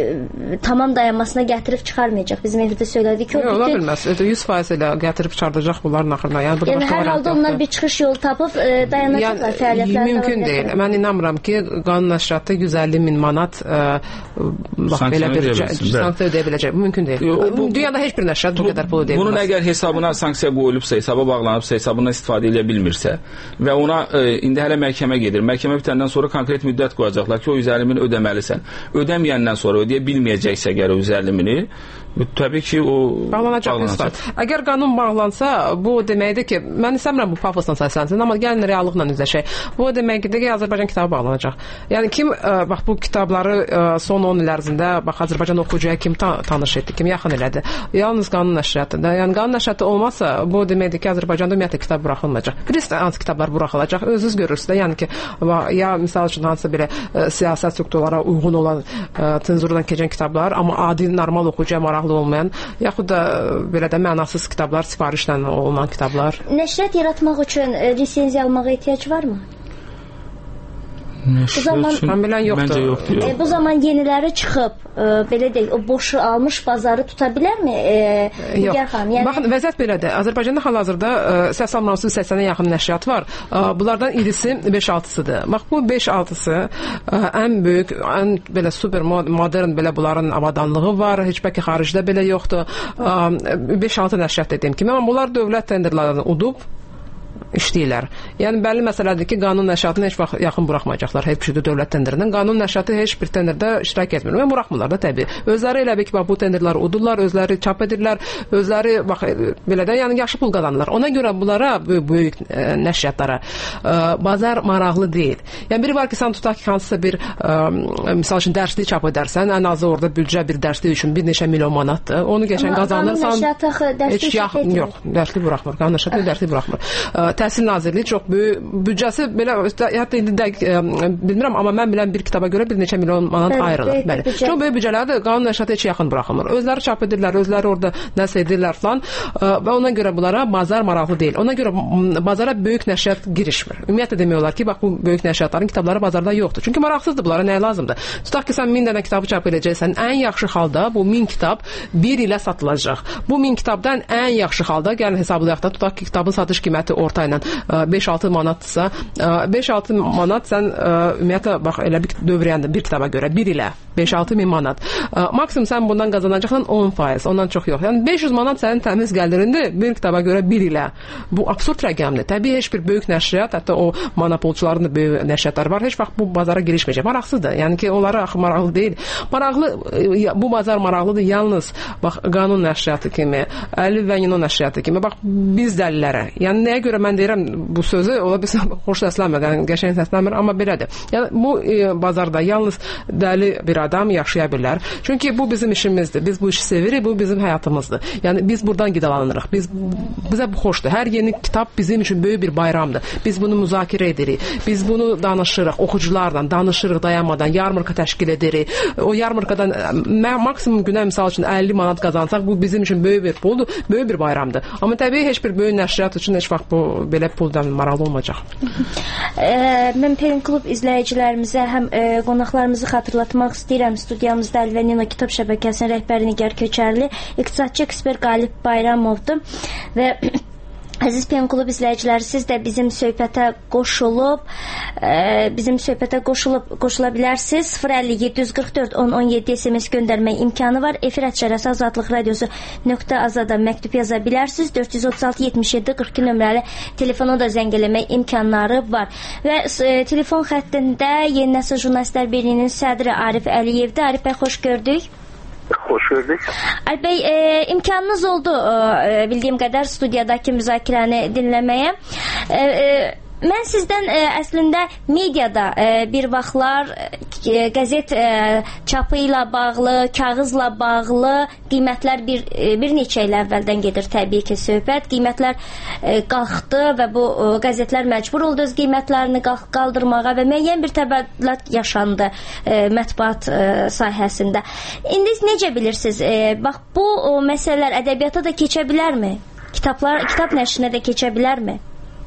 e, tamam dayanmasına gətirib çıxarmayacaq. Bizim evdə söylədik ki, o ola bilməz. yüz faiz ilə gətirib çıxardacaq bunların axırına. Yəni, yəni hər halda onlar bir çıxış yolu tapıb e, dayanacaqlar yəni, fəaliyyətlərində. Mümkün deyil. Mən inanmıram ki, qanun nəşriyyatı yüz əlli min manat e, bax, belə bir sanksiya ödəyə biləcək. Bu mümkün deyil. O, bu, Dünyada heç bir nəşriyyat bu, bu qədər pul ödəyə bilməz. Bunun əgər hesabına sanksiya qoyulubsa, hesaba bağlanıbsa, hesabından istifadə edə bilmirsə və ona e, indi hələ məhkəmə gedir. Məhkəmə bitəndən sonra konkret müddət qoyacaqlar ki, o yüz əlli min ödəməlisən. Ödəməyəndən sonra ödəyə bilməyəcəksə əgər o yüz əlli mini Təbii ki, o bağlanacaq. bağlanacaq. Əgər qanun bağlansa, bu deməkdir ki, mən istəmirəm bu pafosla səslənsin, amma gəlin reallıqla üzləşək. Bu deməkdir ki, Azərbaycan kitabı bağlanacaq. Yəni kim ə, bax bu kitabları ə, son on il ərzində bax Azərbaycan oxucuya kim ta tanış etdi, kim yaxın elədi? Yalnız qanun nəşriyyatında. Yəni qanun nəşriyyatı olmazsa, bu deməkdir ki, Azərbaycanda ümumiyyətlə kitab buraxılmayacaq. Bilirsiz hansı kitablar buraxılacaq? Özünüz görürsünüz də, yəni ki, ya misal üçün hansısa belə ə, siyasət strukturlara uyğun olan ə, tenzurdan keçən kitablar, amma adi normal oxucuya maraqlı olmayan, yaxud da belə də mənasız kitablar, sifarişlə olunan kitablar. Nəşriyyat yaratmaq üçün lisenziya almağa ehtiyac varmı? Bu zaman bilən yoxdur. yoxdur yox. e, bu zaman yeniləri çıxıb e, belə deyək, o boşu almış bazarı tuta bilərmi? E, Nigar xanım, yəni baxın, vəziyyət belədir. Azərbaycanda hal-hazırda səs almansız səksənə yaxın nəşriyyat var. E, bunlardan irisi beş altısıdır. Bax bu beş altısı e, ən böyük, ən belə super modern belə bunların avadanlığı var. Heç bəlkə xaricdə belə yoxdur. E, beş altı nəşriyyat dediyim kimi, amma bunlar dövlət tenderlərini udub işləyirlər. Yəni bəlli məsələdir ki, qanun nəşriyyatını heç vaxt yaxın buraxmayacaqlar heç bir dövlət tenderindən. Qanun nəşriyyatı heç bir tenderdə iştirak etmir və buraxmırlar da təbii. Özləri elə bil ki, bax bu tenderləri udurlar, özləri çap edirlər, özləri bax belə də yəni yaxşı pul qazanırlar. Ona görə bunlara böyük, böyük e, nəşriyyatlara e, bazar maraqlı deyil. Yəni biri var ki, sən tutaq ki, hansısa bir e, misal üçün dərslik çap edərsən, ən azı orada büdcə bir dərslik üçün bir neçə milyon manatdır. Onu keçən qazanırsan. Heç yaxın yox, dərslik buraxmır. Qanun nəşriyyatı dərslik buraxmır. E, Təhsil Nazirliyi çox böyük büdcəsi belə hətta indi də ə, bilmirəm, amma mən bilən bir kitaba görə bir neçə milyon manat bəli, ayrılır. Bəli. Büdcə. Çox böyük büdcələrdir, qanun nəşriyyatı heç yaxın buraxılmır. Özləri çap edirlər, özləri orada nəsə edirlər falan ə, və ona görə bunlara bazar maraqlı deyil. Ona görə bazara böyük nəşriyyat girişmir. Ümumiyyətlə demək olar ki, bax bu böyük nəşriyyatların kitabları bazarda yoxdur. Çünki maraqsızdır bunlara, nəyə lazımdır? Tutaq ki, sən min dənə kitabı çap edəcəksən, ən yaxşı halda bu min kitab bir ilə satılacaq. Bu min kitabdan ən yaxşı halda gəlin hesablayaq da, tutaq ki, kitabın satış qiyməti orta ilə beş altı manatdırsa, beş altı manat sən ümumiyyətlə bax elə bir dövrəyəndə bir kitaba görə bir ilə beş altı min manat. Maksimum sən bundan qazanacaqsan on faiz, ondan çox yox. Yəni beş yüz manat sənin təmiz gəlirindir bir kitaba görə bir ilə. Bu absurd rəqəmdir. Təbii heç bir böyük nəşriyyat, hətta o monopolçuların da böyük nəşriyyatları var. Heç vaxt bu bazara girişməyəcək. Maraqsızdır. Yəni ki, onlara axı maraqlı deyil. Maraqlı bu bazar maraqlıdır yalnız bax qanun nəşriyyatı kimi, Əlif və Yino nəşriyyatı kimi. Bax biz dəlilərə. Yəni nəyə görə mən deyirəm bu sözü ola bilsə xoş səslənmir, yəni qəşəng səslənmir, amma belədir. Yəni bu e, bazarda yalnız dəli bir adam yaşaya bilər. Çünki bu bizim işimizdir. Biz bu işi sevirik, bu bizim həyatımızdır. Yəni biz buradan qidalanırıq. Biz bizə bu xoşdur. Hər yeni kitab bizim üçün böyük bir bayramdır. Biz bunu müzakirə edirik. Biz bunu danışırıq, oxucularla danışırıq dayanmadan, yarmarka təşkil edirik. O yarmarkadan maksimum günə misal üçün əlli manat qazansaq, bu bizim üçün böyük bir puldur, böyük bir bayramdır. Amma təbii heç bir böyük nəşriyyat üçün heç vaxt bu belə puldan maraqlı olmayacaq. e, mən Pen Klub izləyicilərimizə həm e, qonaqlarımızı xatırlatmaq istəyirəm. Studiyamızda Əlif və Nino kitab şəbəkəsinin rəhbəri Nigar Köçərli, iqtisadçı ekspert Qalib Bayramovdur və Əziz Pen Klub izləyiciləri, siz də bizim söhbətə qoşulub, e, bizim söhbətə qoşulub qoşula bilərsiniz. sıfır əlli yeddi yüz qırx dörd on on yeddi S M S göndərmək imkanı var. Efir açarası Azadlıq Radiosu nöqtə azada məktub yaza bilərsiniz. dörd yüz otuz altı yetmiş yeddi qırx iki nömrəli telefona da zəng eləmək imkanları var. Və e, telefon xəttində Yeni Nəsil Jurnalistlər Birliyinin sədri Arif Əliyevdir. Arif bəy, xoş gördük. Xoş gördük. Əlif bəy, e, imkanınız oldu e, bildiyim qədər studiyadakı müzakirəni dinləməyə. E, e, Mən sizdən ə, əslində mediada ə, bir vaxtlar ə, qəzet ə, çapı ilə bağlı, kağızla bağlı qiymətlər bir ə, bir neçə il əvvəldən gedir təbii ki söhbət. Qiymətlər ə, qalxdı və bu ə, qəzetlər məcbur oldu öz qiymətlərini qaldırmağa və müəyyən bir təbəddülat yaşandı ə, mətbuat ə, sahəsində. İndi necə bilirsiniz? Ə, bax bu ə, məsələlər ədəbiyyata da keçə bilərmi? Kitablar, kitab nəşrinə də keçə bilərmi?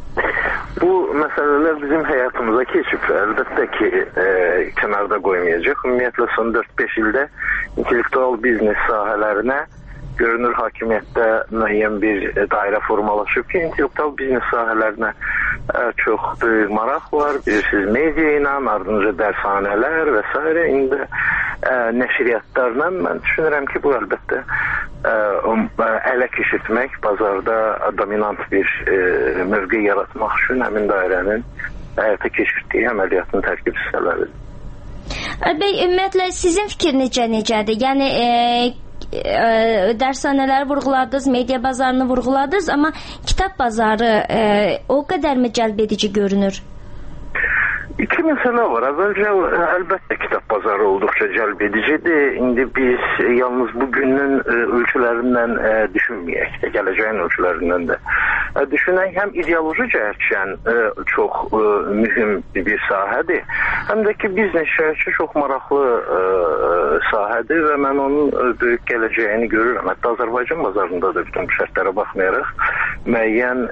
Bu məsələlər bizim həyatımıza keçib. Əlbəttə ki, e, kənarda qoymayacaq. Ümumiyyətlə son dörd beş ildə intellektual biznes sahələrinə görünür hakimiyyətdə müəyyən bir dairə formalaşıb ki, intellektual biznes sahələrinə e, çox böyük maraq var. Bilirsiniz, media ilə, ardınca dərshanələr və s. İndi e, nəşriyyatlarla mən düşünürəm ki, bu əlbəttə e, ələ keçirtmək, bazarda dominant bir e, mövqe yaratmaq üçün həmin dairənin həyata keçirtdiyi əməliyyatın tərkib hissələridir. Bəy, ümumiyyətlə sizin fikir necə necədir? Yəni e, e, dərshanələri vurğuladınız, media bazarını vurğuladınız, amma kitab bazarı e, o qədərmi cəlb edici görünür? İki məsələ var. Əvvəlcə əlbəttə kitab bazarı olduqca cəlb edicidir. İndi biz yalnız bugünün ölçülərindən düşünməyək də, gələcəyin ölçülərindən də düşünək. Həm ideoloji cəhətdən çox mühüm bir sahədir, həm də ki biznes cəhətdən çox maraqlı sahədir və mən onun böyük gələcəyini görürəm. Hətta Azərbaycan bazarında da bütün bu şərtlərə baxmayaraq müəyyən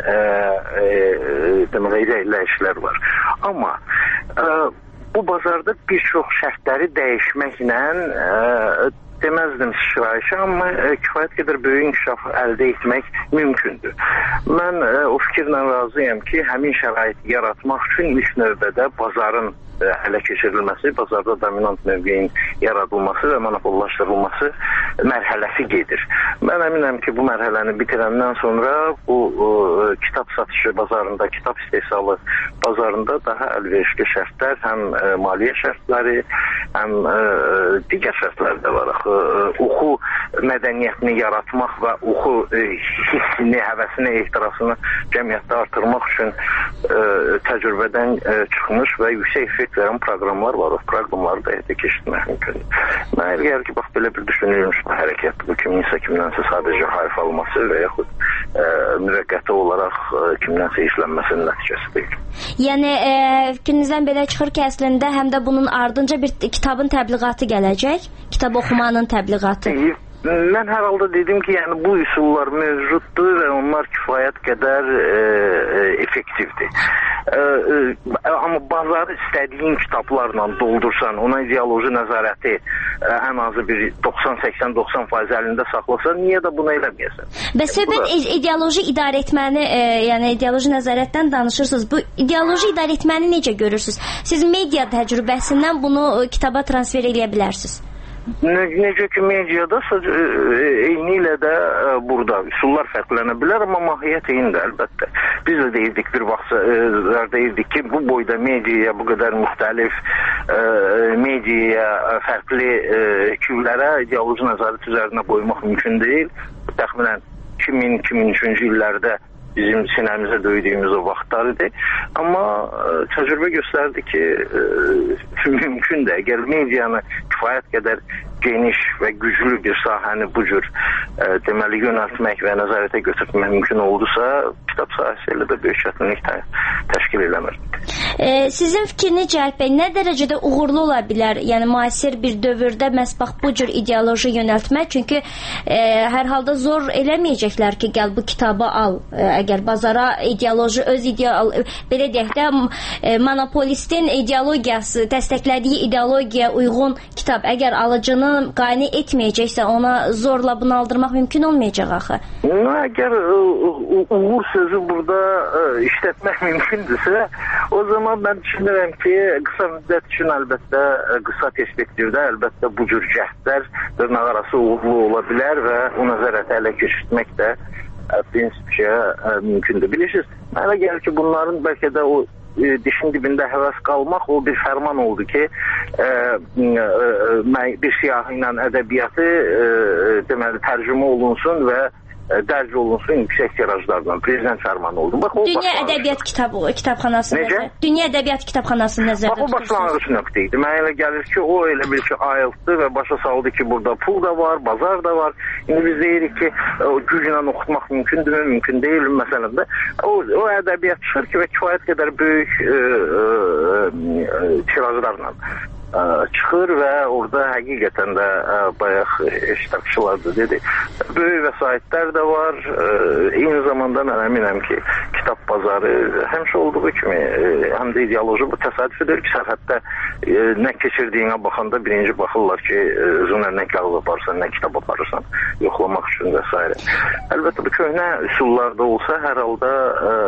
demək irəliləyişlər var. Amma bu bazarda bir çox şərtləri dəyişməklə deməzdim sıçrayışı, amma kifayət qədər böyük inkişaf əldə etmək mümkündür. Mən o fikirlə razıyam ki, həmin şəraiti yaratmaq üçün ilk növbədə bazarın ələ keçirilməsi, bazarda dominant mövqeyin yaradılması və monopollaşdırılması mərhələsi gedir. Mən əminəm ki, bu mərhələni bitirəndən sonra bu o, kitab satışı bazarında, kitab istehsalı bazarında daha əlverişli şərtlər, həm e, maliyyə şərtləri, həm e, digər şərtlər də var. Axı, e, oxu mədəniyyətini yaratmaq və oxu e, hissini, həvəsini, ehtirasını cəmiyyətdə artırmaq üçün e, təcrübədən e, çıxmış və yüksək effekt verən proqramlar var. O proqramları da həyata keçirmək mümkündür. Mən əgər ki, bax, belə bir düşünülmüş bu hərəkət, bu kiminsə kimdənsə sadəcə hayf alması və yaxud e, müvəqqəti olaraq e, kimdənsə işlənməsinin nəticəsidir. Yəni, e, fikrinizdən belə çıxır ki, əslində həm də bunun ardınca bir kitabın təbliğatı gələcək, kitab oxumanın təbliğatı. Mən hər halda dedim ki, yəni bu üsullar mövcuddur və onlar kifayət qədər e, effektivdir. E, e, amma bazarı istədiyin kitablarla doldursan, ona ideoloji nəzarəti e, ən azı bir doxsan səksən doxsan faiz əlində saxlasan, niyə də bunu eləməyəsən? Bəs söhbət ideoloji idarə etməni, e, yəni ideoloji nəzarətdən danışırsınız. Bu ideoloji idarə etməni necə görürsünüz? Siz media təcrübəsindən bunu e, kitaba transfer edə bilərsiniz. Ne, necə ki mediada eyni ilə də e, burada üsullar fərqlənə bilər, amma mahiyyət eynidir əlbəttə. Biz də deyirdik bir vaxt e, deyirdik ki, bu boyda mediaya bu qədər müxtəlif e, mediaya fərqli e, küvlərə ideoloji nəzarət üzərinə qoymaq mümkün deyil. Təxminən iki min iki min üçüncü illərdə bizim sinəmizə döydüyümüz o vaxtlar idi. Amma e, təcrübə göstərdi ki, e, mümkündür. Əgər medianı kifayət qədər geniş və güclü bir sahəni bu cür e, deməli yönəltmək və nəzarətə götürmək mümkün oldusa, kitab sahəsi ilə də böyük çətinlik tə təşkil eləmir. E, sizin fikrini cəlb edən nə dərəcədə uğurlu ola bilər? Yəni müasir bir dövrdə məhz bax bu cür ideoloji yönəltmə, çünki e, hər halda zor eləməyəcəklər ki, gəl bu kitabı al. E, əgər bazara ideoloji öz ideal belə deyək də e, monopolistin ideologiyası, dəstəklədiyi ideologiyaya uyğun kitab əgər alıcını qane etməyəcəksə, ona zorla bunaldırmaq mümkün olmayacaq axı. Əgər uğur sözü burada ə, işlətmək mümkündürsə, o zaman mən düşünürəm ki, qısa müddət üçün əlbəttə, qısa perspektivdə əlbəttə bu cür cəhdlər dırnaq arası uğurlu ola bilər və o nəzarəti ələ keçirtmək də prinsipcə mümkündür. Bilirsiniz, mənə gəlir ki, bunların bəlkə də o e, dişin dibində həvəs qalmaq o bir fərman oldu ki, e, e, bir siyahı ilə ədəbiyyatı e, deməli tərcümə olunsun və dərc olunsun yüksək tirajlarla. Prezident fərmanı oldu. Bax, Dünya Ədəbiyyat kitab, kitabxanası nəzər. Dünya Ədəbiyyat kitabxanası nəzərdə tutursunuz. Bax, o başlanğıc nöqtə idi. Mənə elə gəlir ki, o elə bir ki, ayıldı və başa saldı ki, burada pul da var, bazar da var. İndi biz deyirik ki, o güclə oxutmaq mümkündür, mümkün deyil məsələndə. O, o ədəbiyyat çıxır ki, və kifayət qədər böyük e, e, tirajlarla çıxır və orada həqiqətən də bayaq iştirakçılar da dedi. Böyük vəsaitlər də var. Eyni zamanda mən əminəm ki, kitab bazarı həmişə olduğu kimi həm də ideoloji bu təsadüf edir ki, sərhəddə nə keçirdiyinə baxanda birinci baxırlar ki, özünə nə kağız aparsan, nə kitab aparırsan yoxlamaq üçün və s. Əlbəttə bu köhnə üsullarda olsa hər halda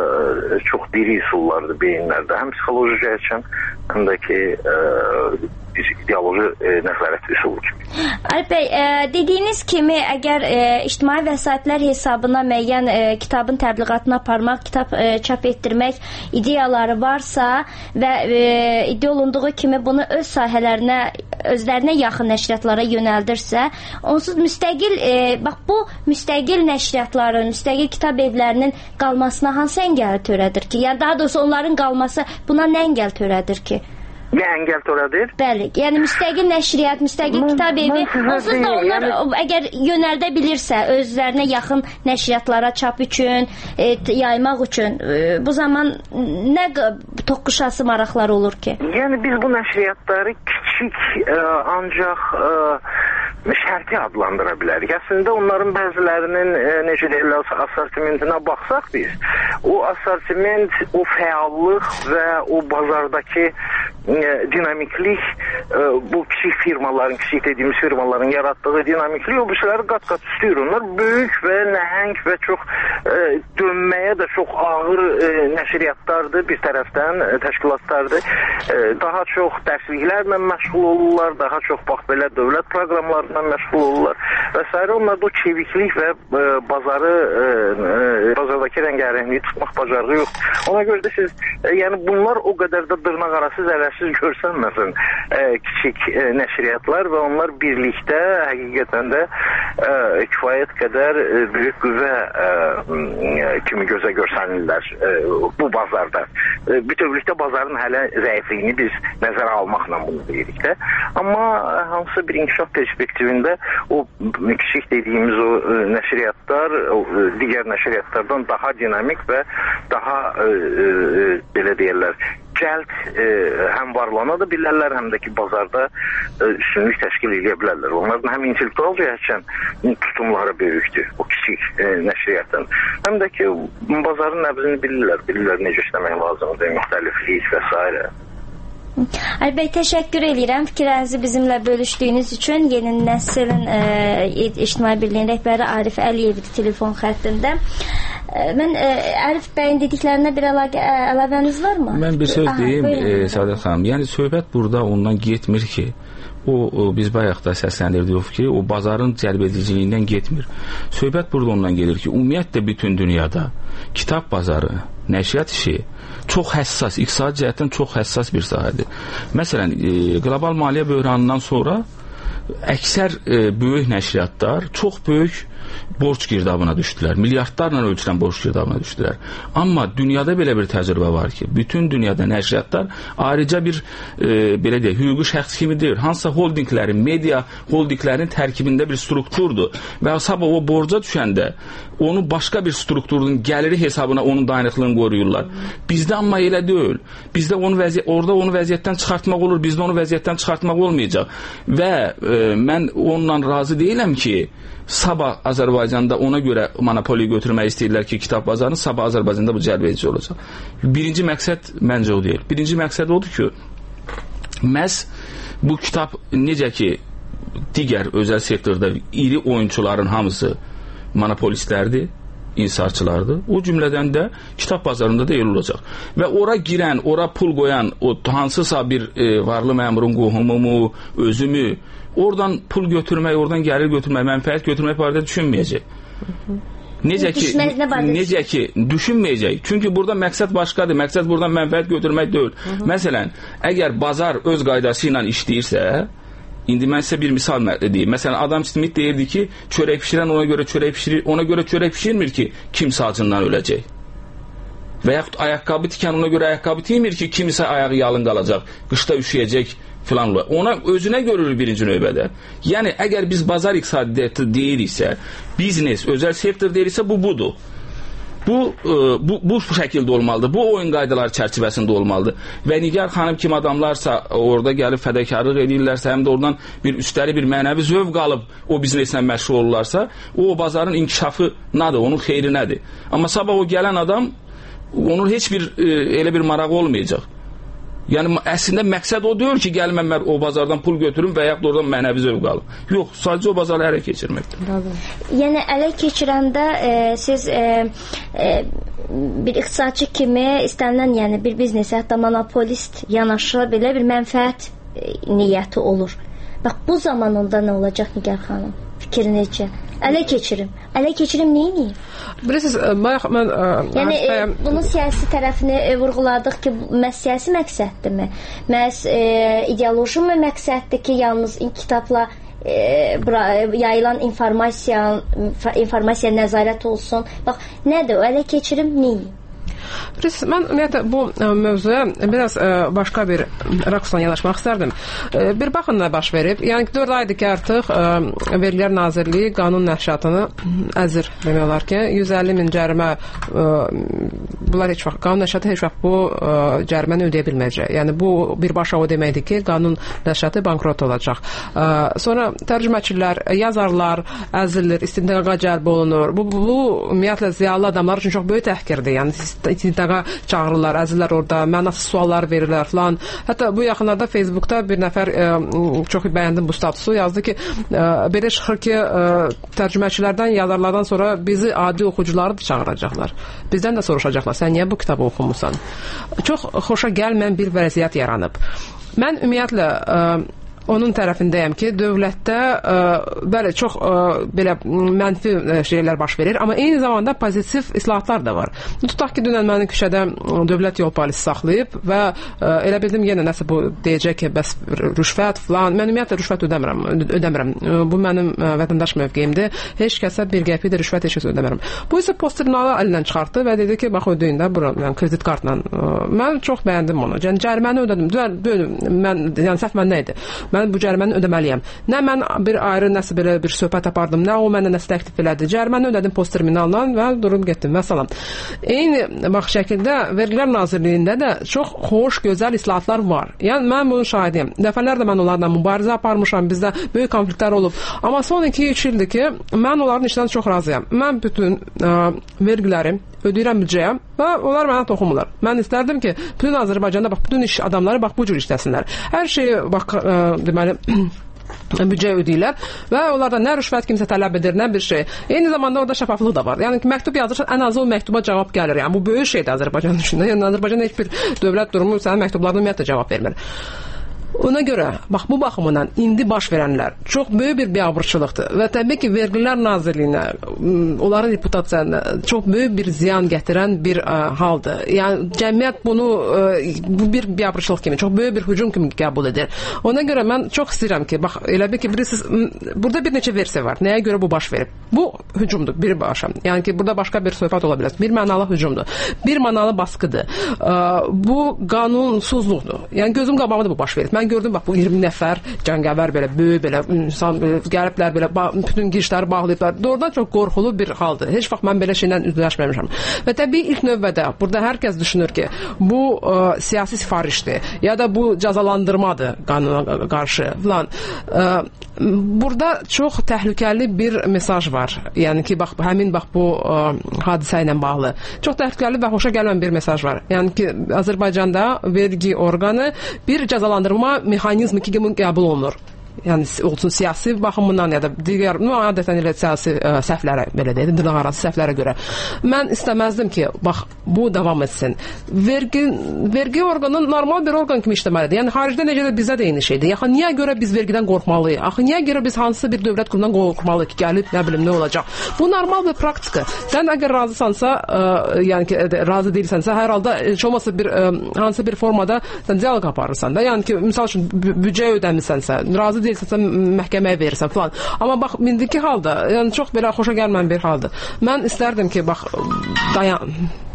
çox diri üsullardır beyinlərdə. Həm psixoloji cəhətdən, həm də ki bir ideoloji e, nəzarət üsulu kimi. Arif bəy, e, dediyiniz kimi əgər e, ictimai vəsaitlər hesabına müəyyən e, kitabın təbliğatını aparmaq, kitab e, çap etdirmək ideyaları varsa və e, iddia olunduğu kimi bunu öz sahələrinə, özlərinə yaxın nəşriyyatlara yönəldirsə, onsuz müstəqil, e, bax bu müstəqil nəşriyyatların, müstəqil kitab evlərinin qalmasına hansı əngəl törədir ki? Yəni daha doğrusu onların qalması buna nə əngəl törədir ki? Nə əngəl törədir? Bəli, yəni müstəqil nəşriyyat, müstəqil kitab evi, onsuz da onlar yəni, əgər yönəldə bilirsə özlərinə yaxın nəşriyyatlara çap üçün, e, yaymaq üçün, e, bu zaman nə toqquşası maraqlar olur ki? Yəni biz bu nəşriyyatları kiçik e, ancaq e, şərti adlandıra bilərik. Əslində onların bəzilərinin e, necə deyirlər, assortimentinə baxsaq biz, o assortiment, o fəallıq və o bazardakı e, dinamiklik, e, bu kiçik firmaların, kiçik dediyimiz firmaların yaratdığı dinamiklik o birçələri qat-qat üstüyür. Onlar böyük və nəhəng və çox e, dönməyə də çox ağır e, nəşriyyatlardır bir tərəfdən, e, təşkilatlardır. E, daha çox dərsliklərlə məşğul olurlar, daha çox bax belə dövlət proqramlarından məşğul olurlar və s. Onlarda o çeviklik və e, bazarı, e, e, bazardakı rəngarəngliyi tutmaq bacarığı yoxdur. Ona görə də siz, e, yəni bunlar o qədər də dırnaq arası zərərsiz görsənməsin e, kiçik e, nəşriyyatlar və onlar birlikdə həqiqətən də e, kifayət qədər e, böyük qüvvə e, kimi gözə görsənirlər e, bu bazarda. E, bütövlükdə bazarın hələ zəifliyini biz nəzərə almaqla bunu deyirik də. Amma hansı bir inkişaf perspektivində o kiçik dediyimiz o e, nəşriyyatlar o, e, digər nəşriyyatlardan daha dinamik və daha e, e, belə deyirlər cəld e, həm varlana da bilərlər, həm də ki bazarda e, üstünlük təşkil edə bilərlər. Onların həm intellektual cəhətdən tutumları böyükdür, o kiçik e, nəşriyyatın. Həm də ki bazarın nəbzini bilirlər, bilirlər necə işləmək lazımdır, müxtəliflik və s. Ali bəy, təşəkkür edirəm fikirlərinizi bizimlə bölüşdüyünüz üçün. Yeni Nəslin e, İctimai Birliyin rəhbəri Arif Əliyevdir telefon xəttində. E, mən e, Arif bəyin dediklərinə bir əlaqə, əlavəniz varmı? Mən bir söz deyim, e, Səadət xanım. Yəni söhbət burada ondan getmir ki, o, o biz bayaq da səsləndirdik o fikri, o bazarın cəlbediciliyindən getmir. Söhbət burada ondan gelir ki, ümumiyyətlə bütün dünyada kitab bazarı, nəşriyyat işi çox həssas, iqtisadi cəhətdən çox həssas bir sahədir. Məsələn, e, qlobal maliyyə böhranından sonra əksər e, böyük nəşriyyatlar çox böyük borc girdabına düşdülər. Milyardlarla ölçülən borc girdabına düşdülər. Amma dünyada belə bir təcrübə var ki, bütün dünyada nəşriyyatlar ayrıca bir e, belə deyək, hüquqi şəxs kimi deyil. Hansısa holdinglərin, media holdinglərin tərkibində bir strukturdur. Və sabah o borca düşəndə onu başqa bir strukturun gəliri hesabına onun dayanıqlığını qoruyurlar. Bizdə amma elə deyil. Bizdə onu vəziyyət, orada onu vəziyyətdən çıxartmaq olur, bizdə onu vəziyyətdən çıxartmaq olmayacaq. Və e, mən onunla razı deyiləm ki, sabah Azərbaycanda ona görə monopoliya götürmək istəyirlər ki, kitab bazarını, sabah Azərbaycanda bu cəlbedici olacaq. Birinci məqsəd məncə o deyil. Birinci məqsəd odur ki, məhz bu kitab necə ki, digər özəl sektorda iri oyunçuların hamısı monopolistlərdir, insarçılardır. O cümlədən də kitab bazarında da el olacaq. Və ora girən, ora pul qoyan, o hansısa bir e, varlı məmurun qohumumu, özümü, oradan pul götürmək, oradan gəlir götürmək, mənfəət götürmək barədə düşünməyəcək. Necə ki, necə ki, düşünməyəcək. Çünki burada məqsəd başqadır. Məqsəd buradan mənfəət götürmək deyil. Hı -hı. Məsələn, əgər bazar öz qaydası ilə işləyirsə, indi mən sizə bir misal deyim. Məsələn, Adam Smith deyirdi ki, çörək pişirən ona görə çörək pişirir, ona görə çörək pişirmir ki, kimsə acından öləcək. Və yaxud ayaqqabı tikən ona görə ayaqqabı tiymir ki, kimsə ayağı yalın qalacaq, qışda üşüyəcək filan. Ona özünə görür birinci növbədə. Yəni, əgər biz bazar iqtisadiyyatı deyiriksə, biznes, özəl sektor deyiriksə, bu budur. Bu, bu, bu şəkildə olmalıdır. Bu oyun qaydaları çərçivəsində olmalıdır. Və Nigar xanım kimi adamlarsa orada gəlib fədakarlıq edirlərsə, həm də oradan bir üstəli bir mənəvi zövq alıb o bizneslə məşğul olurlarsa, o, o bazarın inkişafı nədir, onun xeyri nədir? Amma sabah o gələn adam, onun heç bir e, elə bir marağı olmayacaq. Yəni əslində məqsəd o deyil ki, gəlmə mən o bazardan pul götürüm və yaxud oradan mənəvi zövq alım. Yox, sadəcə o bazarı ələ keçirməkdir. Yəni ələ keçirəndə e, siz e, e, bir iqtisadçı kimi istənilən, yəni bir biznesə, hətta monopolist yanaşıla belə bir mənfəət niyyəti olur. Bax, bu zamanında nə olacaq Nigar xanım? Fikri necə? Ələ keçirim. Ələ keçirim neyini? Bilirsiniz, bayaq mən... Yəni, e, bunun siyasi tərəfini e, vurğuladıq ki, məhz siyasi məqsəddirmi? Məhz e, ideoloji mi məqsəddir ki, yalnız kitabla e, bura, yayılan informasiya, informasiya nəzarət olsun? Bax, nədir o? Ələ keçirim neyi? Bilirsiniz, mən ümumiyyətlə bu ə, mövzuya biraz ə, başqa bir rakursla yanaşmaq istərdim. Ə, bir baxın nə baş verib. Yəni dörd aydır ki, artıq ə, Vergilər Nazirliyi qanun nəşriyyatını əzir demək olar ki, yüz əlli min cərimə ə, bunlar heç vaxt, qanun nəşriyyatı heç vaxt bu ə, cəriməni ödəyə bilməyəcək. Yəni bu birbaşa o deməkdir ki, qanun nəşriyyatı bankrot olacaq. Ə, sonra tərcüməçilər, yazarlar əzilir, istintaqa cəlb olunur. Bu, bu, bu ümumiyyətlə ziyalı adamlar üçün çox böyük təhqirdir. Yəni istintaqa çağırırlar, əzirlər orada, mənasız suallar verirlər falan. Hətta bu yaxınlarda Facebookda bir nəfər ə, çox bəyəndim bu statusu, yazdı ki, ə, belə çıxır ki, ə, tərcüməçilərdən, yazarlardan sonra bizi adi oxucuları da çağıracaqlar. Bizdən də soruşacaqlar, sən niyə bu kitabı oxumusan? Çox xoşa gəlməyən bir vəziyyət yaranıb. Mən ümumiyyətlə ə, onun tərəfindəyəm ki, dövlətdə ə, bəli, çox ə, belə mənfi ə, şeylər baş verir, amma eyni zamanda pozitiv islahatlar da var. Tutaq ki, dünən məni küçədə dövlət yol polisi saxlayıb və ə, elə bildim yenə nəsə bu deyəcək ki, bəs rüşvət falan. Mən ümumiyyətlə rüşvət ödəmirəm, ödəmirəm. Bu mənim ə, vətəndaş mövqeyimdir. Heç kəsə bir qəpik də rüşvət heç kəsə ödəmirəm. Bu isə posternalı əlindən çıxartdı və dedi ki, bax ödəyin də bura, yəni kredit kartla. Mən çox bəyəndim onu. Yəni cəriməni ödədim. Dünən mən yəni səhv mən nə idi? Mən bu cəriməni ödəməliyəm. Nə mən bir ayrı nəsə belə bir söhbət apardım, nə o mənə nəsə təklif elədi. Cəriməni ödədim post terminaldan və durub getdim və salam. Eyni bax şəkildə Vergilər Nazirliyində də çox xoş, gözəl islahatlar var. Yəni mən bunun şahidiyəm. Dəfələrlə mən onlarla mübarizə aparmışam, bizdə böyük konfliktlər olub. Amma son iki üç ildir ki, mən onların işindən çox razıyam. Mən bütün ə, vergiləri ödəyirəm büdcəyə və onlar mənə toxumurlar. Mən istərdim ki, bütün Azərbaycanda bax bütün iş adamları bax bu cür işləsinlər. Hər şeyi bax ə, deməli büdcə ödəyirlər və onlarda nə rüşvət kimsə tələb edir, nə bir şey. Eyni zamanda orada şəffaflıq da var. Yəni ki, məktub yazırsan, ən azı o məktuba cavab gəlir. Yəni bu böyük şeydir Azərbaycan üçün. Yəni Azərbaycanda heç bir dövlət durumu sənin məktublarına ümumiyyətlə cavab vermir. Ona görə, bax bu baxımından indi baş verənlər çox böyük bir biabırçılıqdır və təbii ki, Vergilər Nazirliyinə, onların reputasiyasına çox böyük bir ziyan gətirən bir ə, haldır. Yəni cəmiyyət bunu ə, bu bir biabırçılıq kimi, çox böyük bir hücum kimi qəbul edir. Ona görə mən çox istəyirəm ki, bax elə bir ki, bilirsiniz, burada bir neçə versiya var. Nəyə görə bu baş verib? Bu hücumdur, bir başa. Yəni ki, burada başqa bir söhbət ola bilər. Bir mənalı hücumdur. Bir mənalı baskıdır. Ə, bu qanunsuzluqdur. Yəni gözüm qabağında bu baş verib. Mən gördüm bax bu iyirmi nəfər cəngavər belə böyük belə insan belə, gəliblər belə bütün girişləri bağlayıblar. Doğrudan çox qorxulu bir haldır. Heç vaxt mən belə şeylə üzləşməmişəm. Və təbii ilk növbədə burada hər kəs düşünür ki, bu ə, siyasi sifarişdir ya da bu cəzalandırmadır qanuna qarşı falan. Ə, burada çox təhlükəli bir mesaj var. Yəni ki, bax həmin bax bu ə, hadisə ilə bağlı. Çox təhlükəli və xoşa gəlməyən bir mesaj var. Yəni ki, Azərbaycanda vergi orqanı bir cəzalandırma mexanizmi ki, qəbul olunur. Yəni olsun siyasi baxımından ya da digər, no, adətən elə siyasi ə, səhvlərə, belə deyək, dırnaqarası səhvlərə görə. Mən istəməzdim ki, bax, bu davam etsin. Vergi, vergi orqanı normal bir orqan kimi işləməlidir. Yəni xaricdə necə də bizdə də eyni şeydir. Yaxı niyə görə biz vergidən qorxmalıyıq? Axı niyə görə biz hansısa bir dövlət qurumundan qorxmalıyıq ki, gəlib, nə bilim, nə olacaq? Bu normal bir praktika. Sən əgər razısansa, ə, yəni ki, razı deyilsənsə, hər halda heç olmasa bir ə, hansısa bir formada sən dialoq aparırsan da. Yəni ki, misal üçün büdcə ödəmisənsə, razı deyilsənsə məhkəməyə verirsən falan. Amma bax indiki halda, yəni çox belə xoşa gəlməyən bir haldır. Mən istərdim ki, bax dayan.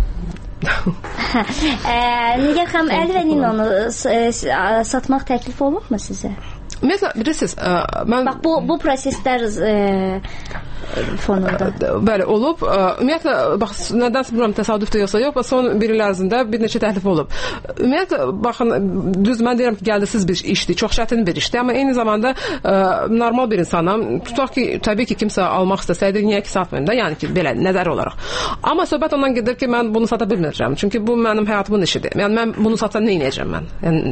Nigar xanım, Əli və Ninonu satmaq təklif olunubmu sizə? Mesela bilirsiniz, mən bax bu bu proseslər e, fonunda. Bəli, olub. Ümumiyyətlə bax nədənsə bilmirəm təsadüfdə yoxsa yox, son bir il ərzində bir neçə təklif olub. Ümumiyyətlə baxın, düz mən deyirəm ki, gəldisiz bir işdir, çox çətin bir işdir, amma eyni zamanda ə, normal bir insanam. Tutaq ki, təbii ki, kimsə almaq istəsəydi, niyə ki satmayım da, yəni ki, belə nəzər olaraq. Amma söhbət ondan gedir ki, mən bunu sata bilmirəm. Çünki bu mənim həyatımın işidir. Yəni mən bunu satsam nə edəcəm mən? Yəni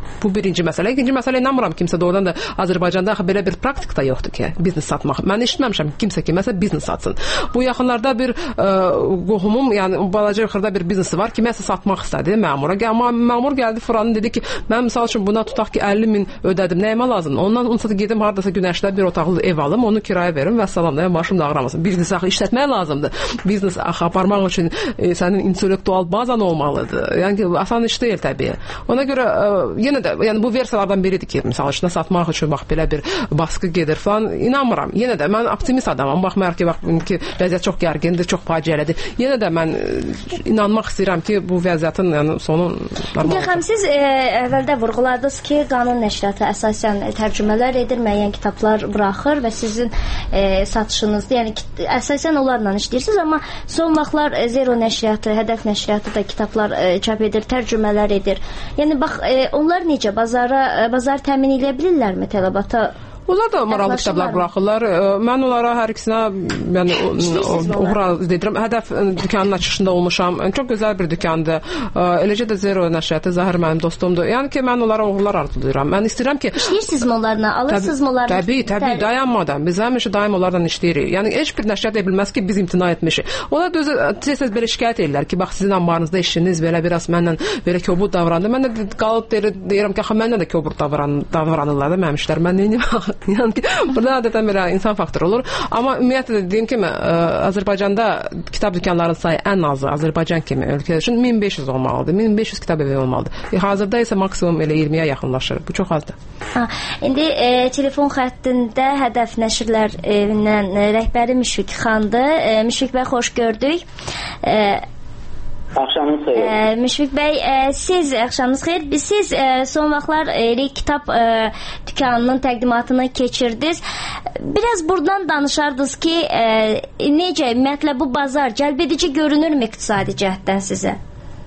Bu birinci məsələ. İkinci məsələ, inanmıram kimsə doğrudan da Azərbaycanda axı belə bir praktik da yoxdur ki, biznes satmaq. Mən eşitməmişəm kimsə ki, məsələn, biznes satsın. Bu yaxınlarda bir ə, qohumum, yəni balaca xırda bir biznesi var ki, məsələn, satmaq istədi məmura. Amma məmur gəldi Furanın dedi ki, mən misal üçün buna tutaq ki, əlli min ödədim. Nəyimə lazımdır? Ondan onsa da gedim hardasa günəşdə bir otaqlı ev alım, onu kirayə verim və salam da başım da ağrımasın. Biznes axı işlətmək lazımdır. Biznes axı aparmaq üçün e, sənin intellektual bazan olmalıdır. Yəni ki, asan iş deyil təbii. Ona görə ə, yenə də yəni bu versiyalardan biridir ki, misal üçün satmaq üçün bax belə bir baskı gedir falan. İnanmıram. Yenə də mən optimist adamam. Baxmayaraq ki, bax ki, vəziyyət çox gərgindir, çox faciəlidir. Yenə də mən inanmaq istəyirəm ki, bu vəziyyətin yəni sonu normal. Xanım, siz e, əvvəldə vurğuladınız ki, qanun nəşriyyatı əsasən tərcümələr edir, müəyyən kitablar buraxır və sizin e, satışınızda, yəni əsasən onlarla işləyirsiniz, amma son vaxtlar e, Zero nəşriyyatı, Hədəf nəşriyyatı da kitablar e, çap edir, tərcümələr edir. Yəni bax, e, onlar necə bazara e, bazar təmin edə bilirlərmi tələbata? Onlar da maraqlı kitablar buraxırlar. Mən onlara hər ikisinə yəni uğra edirəm. Hədəf dükanının açılışında olmuşam. Çox gözəl bir dükandır. Eləcə də Zero nəşriyyatı Zahir mənim dostumdur. Yəni ki, mən onlara uğurlar arzulayıram. Mən istəyirəm ki, işləyirsinizmi onlarla? Alırsınızmı onlarla? Təbii, təbii, dayanmadan. Biz həmişə daim onlardan işləyirik. Yəni heç bir nəşriyyat deyə bilməz ki, biz imtina etmişik. Onlar da özü tez-tez belə şikayət edirlər ki, bax sizin anbarınızda işiniz belə biraz mənlə belə kobud davrandı. Mən də qalıb deyirəm ki, axı mənlə də kobud davranırlar da mənim işlər. Mən neyim? Yəni ki, burada adətən belə insan faktoru olur. Amma ümumiyyətlə dediyim kimi, Azərbaycanda kitab dükanlarının sayı ən azı Azərbaycan kimi ölkə üçün min beş yüz olmalıdır. min beş yüz kitab evi olmalıdır. E, hazırda isə maksimum elə iyirmiyə yaxınlaşır. Bu çox azdır. Ha, indi e, telefon xəttində Hədəf Nəşrlər evindən e, rəhbəri Müşfiq xandır. E, Müşfiq bəy, xoş gördük. E, Axşamınız xeyir. E, Müşfiq bəy, e, siz axşamınız xeyir. Siz e, son vaxtlar e, kitab e, dükanının təqdimatını keçirdiniz. Biraz buradan danışardınız ki, e, necə ümumiyyətlə bu bazar cəlbedici görünürmü iqtisadi cəhətdən sizə?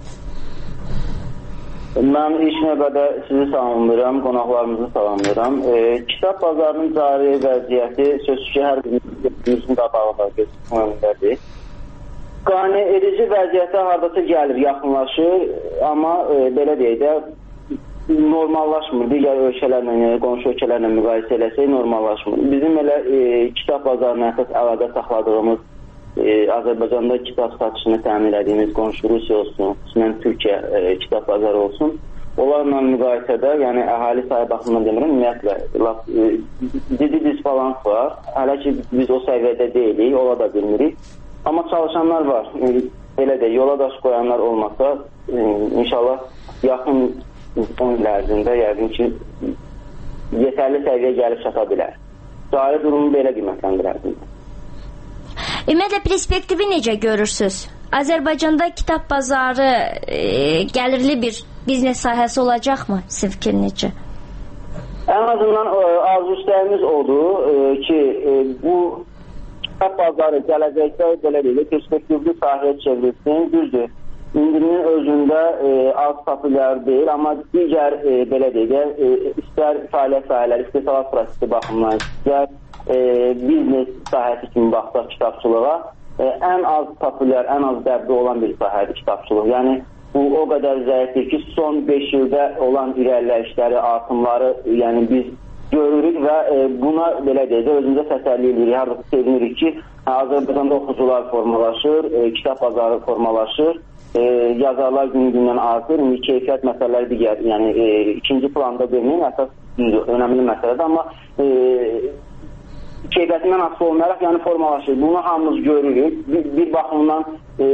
Mən ilk növbədə sizi salamlayıram, qonaqlarımızı salamlayıram. E, kitab bazarının cari vəziyyəti sözsüz ki, hər birimizin qabağında gözükməkdədir. Qane edici vəziyyətə hardasa gəlir, yaxınlaşır, amma e, belə deyək də normallaşmır. Digər ölkələrlə, yəni qonşu ölkələrlə müqayisə eləsək normallaşmır. Bizim elə e, kitab bazarına əsas əlaqə saxladığımız e, Azərbaycanda kitab satışını təmin edədiyimiz qonşu Rusiya olsun, xüsusən Türkiyə e, kitab bazarı olsun. Onlarla müqayisədə, yəni əhali sayı baxımından demirəm, ümumiyyətlə e, ciddi disbalans var. Hələ ki biz o səviyyədə deyilik, ola da bilmirik. Amma çalışanlar var. Belə də yola daş qoyanlar olmasa, inşallah yaxın on il ərzində yəqin ki, yetərli səviyyə gəlib çata bilər. Cari durumu belə qiymətləndirərdim. Ümumiyyətlə, perspektivi necə görürsünüz? Azərbaycanda kitab bazarı e, gəlirli bir biznes sahəsi olacaqmı? Sizin fikir necə? Ən azından arzu istəyimiz odur e, ki, e, bu kitab bazarı gələcəkdə belə deyil, perspektivli sahəyə çevrilsin. Düzdür, indinin özündə e, az populyar deyil, amma digər e, belə deyil, e, istər fəaliyyət sahələri, istehsalat prosesi baxımından, istər e, biznes sahəsi kimi baxsaq kitabçılığa, e, ən az populyar, ən az dəbdə olan bir sahədir kitabçılıq. Yəni, bu o qədər zəifdir ki, son beş ildə olan irəliləyişləri, artımları, yəni biz görürük və e, buna belə deyək, özümüzə təsəlli edirik, hardasa sevinirik ki, Azərbaycanda oxucular formalaşır, e, kitab bazarı formalaşır, e, yazarlar gün-gündən artır, keyfiyyət məsələləri digər, yəni e, ikinci planda verməyin əsas önəmli məsələdir, amma e, keyfiyyətindən asılı olmayaraq yəni formalaşır. Bunu hamımız görürük. Bir, bir baxımdan e,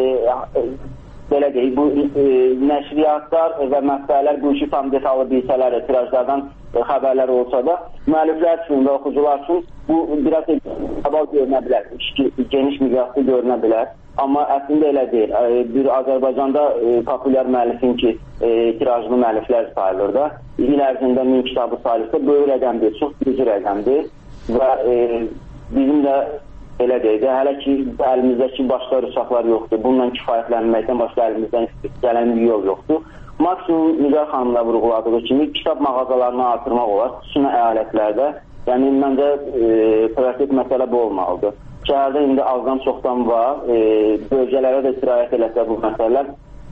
belə deyək, bu e, nəşriyyatlar və məsələlər bu işi tam detallı bilsələr, tirajlardan e, xəbərlər olsa da, müəlliflər üçün və oxucular üçün bu biraz qabal görünə bilər, geniş miqyaslı görünə bilər. Amma əslində elə deyil. E, bir Azərbaycanda e, populyar müəllifin ki, e, tirajlı müəlliflər sayılır da, il ərzində min kitabı sayılırsa, böyük rəqəmdir, çox güclü rəqəmdir və e, bizim də elə deyək də, hələ ki əlimizdəki başqa rüsaqlar yoxdur. Bununla kifayətlənməkdən başqa əlimizdən gələn bir yol yoxdur. Maksimum Nigar xanımla vurğuladığı kimi kitab mağazalarını artırmaq olar, xüsusən əyalətlərdə. Yəni, məncə e, prioritet məsələ bu olmalıdır. Şəhərdə indi azdan çoxdan var, e, bölgələrə də istirayət eləsə bu məsələlər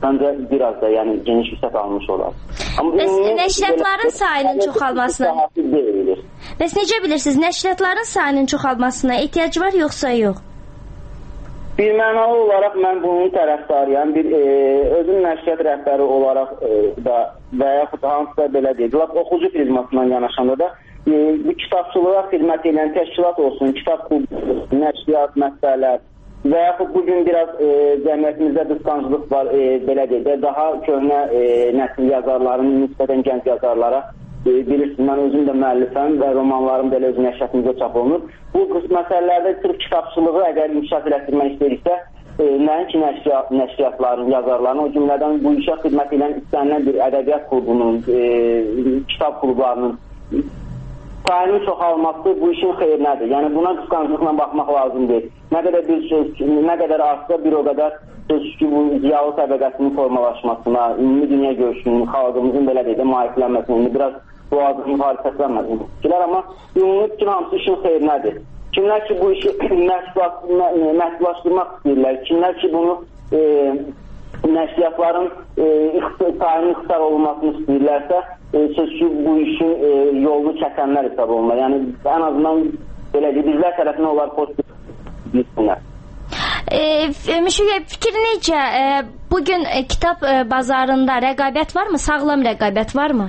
Məncə biraz da yəni geniş vüsət almış olar. Bəs nəşriyyatların sayının çoxalmasına Bəs necə bilirsiniz, nəşriyyatların sayının çoxalmasına ehtiyac var yoxsa yox? Bir mənalı olaraq mən bunun tərəfdarıyam. Bir e, özüm nəşriyyat rəhbəri olaraq e, da və yaxud hansısa belə deyil, oxucu prizmasından yanaşanda da e, bu kitabçılığa xidmət edən təşkilat olsun, kitab klubu, nəşriyyat, məsələlər və yaxud bugün biraz e, cəmiyyətimizdə qısqanclıq var, e, belə deyil, daha köhnə e, nəsil yazarların, nisbətən gənc yazarlara e, bilirsiniz, mən özüm də müəllifəm və romanlarım belə öz nəşriyyatımızda çap olunur. Bu məsələlərdə sırf kitabçılığı əgər inkişaf etdirmək istəyiriksə, e, nəinki nəşriyyat, nəşriyyatların, yazarların, o cümlədən bu işə xidmət edən istənilən bir ədəbiyyat klubunun, e, kitab klublarının sayının çoxalması bu işin xeyrinədir. Yəni buna qısqanclıqla baxmaq lazım deyil. Nə qədər bir söz, nə qədər artsa bir o qədər söz ki, bu ziyalı təbəqəsinin formalaşmasına, ümumi dünya görüşünün, xalqımızın belə deyək də mahiyyətlənməsinin, biraz boğazı müharifətlənməsin. Amma ümumi bütün hamısı işin xeyrinədir. Kimlər ki bu işi məhsullaşdırmaq istəyirlər, kimlər ki bunu e, nəşriyyatların e, sayının ixtisar olunmasını istəyirlərsə, e, söz ki bu işin e, yolunu çəkənlər hesab olunur. Yəni ən azından belə ki, bizlər tərəfindən onlar pozitiv bilsinlər. E, Müşfiq, fikri necə? E, bugün e, kitab e, bazarında rəqabət varmı? Sağlam rəqabət varmı?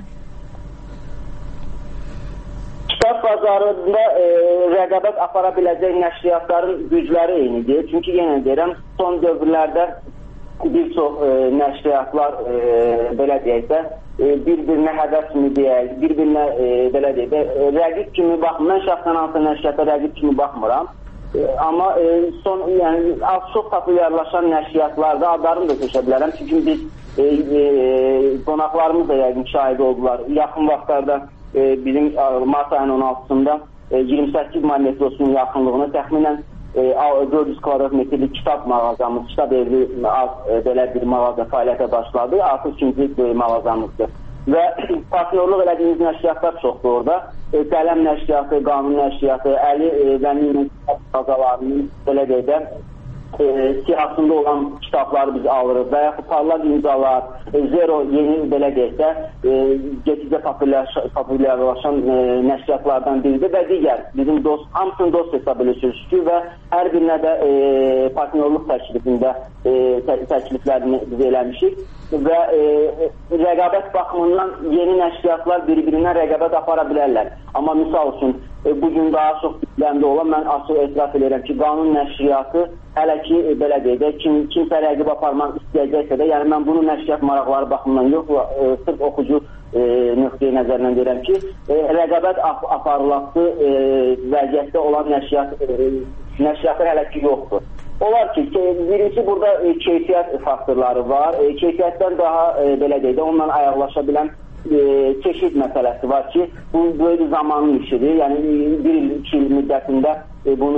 Kitab bazarında e, rəqabət apara biləcək nəşriyyatların gücləri eynidir. Çünki yenə deyirəm, son dövrlərdə bir çox e, nəşriyyatlar e, belə deyək də e, bir-birinə həvəs kimi deyək, bir-birinə e, belə deyək də e, rəqib kimi baxmıram. Mən şəxsən hansı nəşriyyata rəqib kimi baxmıram. E, amma e, son yəni az çox populyarlaşan nəşriyyatlarda adlarını da seçə bilərəm. Çünki biz e, e, qonaqlarımız da yəqin şahid oldular. Yaxın vaxtlarda e, bizim mart ayının on altısında e, iyirmi səkkiz may metrosunun yaxınlığına təxminən dörd yüz kvadrat metrlik kitab mağazamız, kitab evi az belə bir mağaza fəaliyyətə başladı. Artıq ikinci böyük mağazamızdır. Və partnyorluq elədiyimiz nəşriyyatlar çoxdur orada. Qələm nəşriyyatı, Qanun nəşriyyatı, Əli və Nimet mağazalarının belə deyək də e, siyahısında olan kitabları biz alırıq və yaxud parlaq imzalar, e, Zero yeni belə deyək də e, getizə populyarlaşan e, nəşriyyatlardan biridir və digər bizim dost, hamısını dost hesab edirsiniz ki və hər birinə də e, partnyorluq təklifində e, təkliflərini biz eləmişik və e, rəqabət baxımından yeni nəşriyyatlar bir-birinə rəqabət apara bilərlər. Amma misal üçün e, bugün daha çox gündəmdə olan, mən açıq etiraf edirəm ki, Qanun nəşriyyatı hələ ki, e, belə deyək də, kim, kimsə rəqib aparmaq istəyəcəksə də, yəni mən bunu nəşriyyat maraqları baxımından yox, e, sırf oxucu e, nöqteyi nəzərindən deyirəm ki, e, rəqabət ap aparılası e, vəziyyətdə olan nəşriyyat, e, nəşriyyatlar hələ ki yoxdur. Olar ki, birincisi burada e, keyfiyyət faktorları var. E, keyfiyyətdən daha e, belə deyək də, onunla ayaqlaşa bilən e, çeşid məsələsi var ki, bu böyük zamanın işidir. Yəni bir il, iki il müddətində e, bunu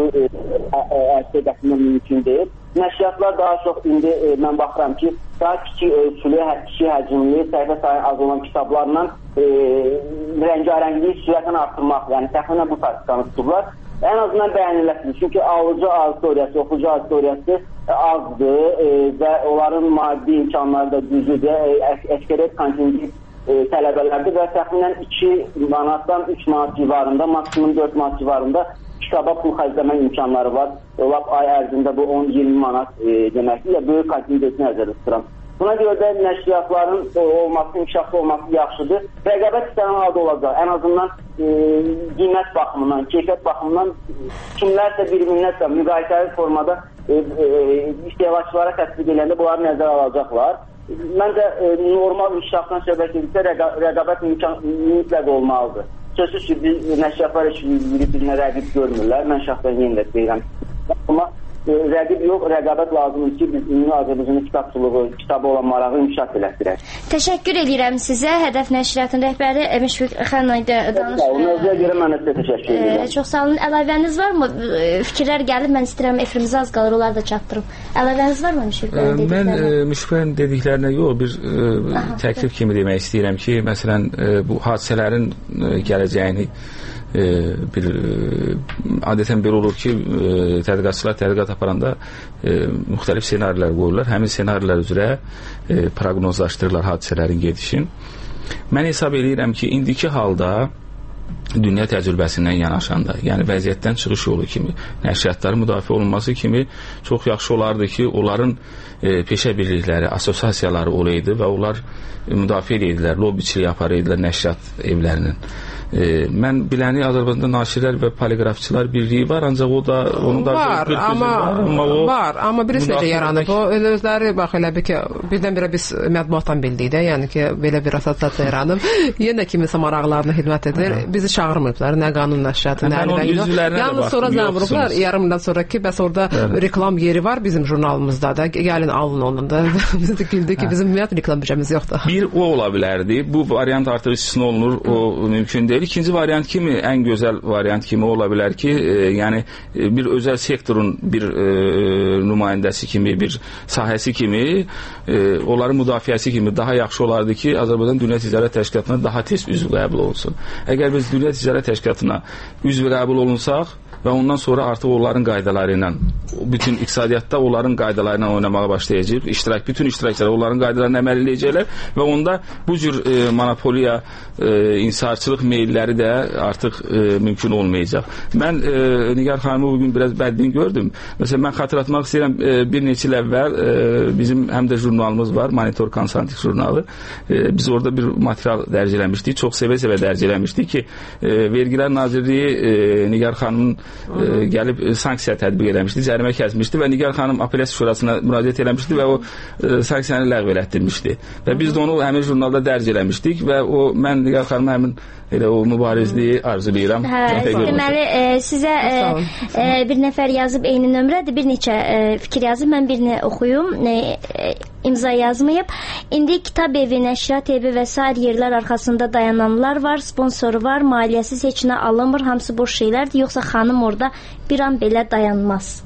əldə etmək mümkün deyil. Nəşriyyatlar daha çox indi e, mən baxıram ki, daha kiçik ölçülü, kiçik həcmli, səhifə sayı az olan kitablarla e, rəngarəngliyi sürətini artırmaq, yəni təxminən bu taktikanı tutublar. Ən azından bəyəniləsidir. Çünki alıcı auditoriyası, oxucu auditoriyası azdır e, və onların maddi imkanları da düzüdür. E, əksəriyyət kontingent e, tələbələrdir və təxminən iki manatdan üç manat civarında, maksimum dörd manat civarında kitaba pul xərcləmək imkanları var. Lap ay ərzində bu on iyirmi manat e, deməkdir. Ya, böyük kontingentini nəzərdə tuturam. Buna görə də nəşriyyatların olması, inkişaflı olması yaxşıdır. Rəqabət istənilən halda olacaq. Ən azından e, qiymət baxımından, keyfiyyət baxımından kimlərsə bir-birinə müqayisəli formada e, e, istehlakçılara təsdiq edəndə bunları nəzərə alacaqlar. Məncə e, normal inkişafdan söhbət edirsə rəqabət mütləq olmalıdır. Sözsüz ki, biz nəşriyyatlar heç bir-birinə rəqib görmürlər. Mən şəxsən yenə də deyirəm. Amma rəqib yox, rəqabət lazımdır ki, biz ümumi Azərbaycanın kitabçılığı, kitabı olan marağı inkişaf elətdirək. Təşəkkür edirəm sizə. Hədəf Nəşriyyatın rəhbəri Müşfiq Xanaydı danışır. Mövzuya görə mən də sizə təşəkkür edirəm. Çox sağ olun. Əlavəniz varmı? Fikirlər gəlib, mən istəyirəm efrimizə az qalır, onları da çatdırım. Əlavəniz varmı Müşfiq bəyin dediklərinə? Mən Müşfiqin dediklərinə yox, bir təklif kimi demək istəyirəm ki, məsələn, bu hadisələrin gələcəyini e, bir e, adətən belə olur ki, e, tədqiqatçılar tədqiqat aparanda e, müxtəlif ssenarilər qoyurlar. Həmin ssenarilər üzrə e, proqnozlaşdırırlar hadisələrin gedişin. Mən hesab edirəm ki, indiki halda dünya təcrübəsindən yanaşanda, yəni vəziyyətdən çıxış yolu kimi, nəşriyyatların müdafiə olunması kimi çox yaxşı olardı ki, onların e, peşə birlikləri, assosiasiyaları olaydı və onlar e, müdafiə edirlər, lobbiçilik aparırlar nəşriyyat evlərinin. E, mən biləni Azərbaycanda Naşirlər və Poliqrafçılar Birliyi var, ancaq o da onun da var, amma, var, amma o var, amma birisi necə yaranıb? O özləri bax elə bir ki, birdən-birə biz mətbuatdan bildik də, yəni ki, belə bir assosiasiya yaranıb. Yenə kimisə maraqlarına xidmət edir. Bizi çağırmayıblar, nə qanun nəşriyyatı, nə əlbəttə. Yalnız sonra zəmrublar, yarım ildən sonra ki, bəs orada reklam yeri var bizim jurnalımızda da, gəlin alın onun da. Biz də güldük ki, bizim ümumiyyətlə reklam büdcəmiz yoxdur. Bir o ola bilərdi. Bu variant artıq istisna olunur, o mümkün deyil. İkinci variant kimi, ən gözəl variant kimi ola bilər ki, e, yəni e, bir özəl sektorun bir e, nümayəndəsi kimi, bir sahəsi kimi, e, onların müdafiəsi kimi daha yaxşı olardı ki, Azərbaycan Dünya Ticarət Təşkilatına daha tez üzv qəbul olsun. Əgər biz Dünya Ticarət Təşkilatına üzv qəbul olunsaq və ondan sonra artıq onların qaydaları ilə, bütün iqtisadiyyatda onların qaydaları ilə oynamağa başlayacaq. İştirak, bütün iştirakçılar onların qaydalarına əməl edəcəklər və onda bu cür e, monopoliya, e, inhisarçılıq meylləri də artıq e, mümkün olmayacaq. Mən e, Nigar xanımı bugün biraz bədbin gördüm. Məsələn, mən xatırlatmaq istəyirəm, e, bir neçə il əvvəl e, bizim həm də jurnalımız var, Monitor Konstantik jurnalı. E, biz orada bir material dərc eləmişdik. Çox sevə-sevə dərc eləmişdik ki, e, Vergilər Nazirliyi e, Nigar xanımın e, gəlib sanksiya tətbiq eləmişdi, cərimə kəsmişdi və Nigar xanım apellyasiya şurasına müraciət eləmişdi və o e, sanksiyanı ləğv elətdirmişdi. Və biz də onu həmin jurnalda dərc eləmişdik və o mən Nigar xanıma həmin elə o mübarizliyi arzulayıram. Hə, deməli e, sizə e, e, bir nəfər yazıb eyni nömrədir, bir neçə e, fikir yazıb, mən birini oxuyum. E, e, imza yazmayıb. İndi kitab evi, nəşriyyat evi və sair yerlər arxasında dayananlar var, sponsoru var, maliyyəsiz heç nə alınmır, hamısı boş şeylərdir, yoxsa xanım orada bir an belə dayanmaz.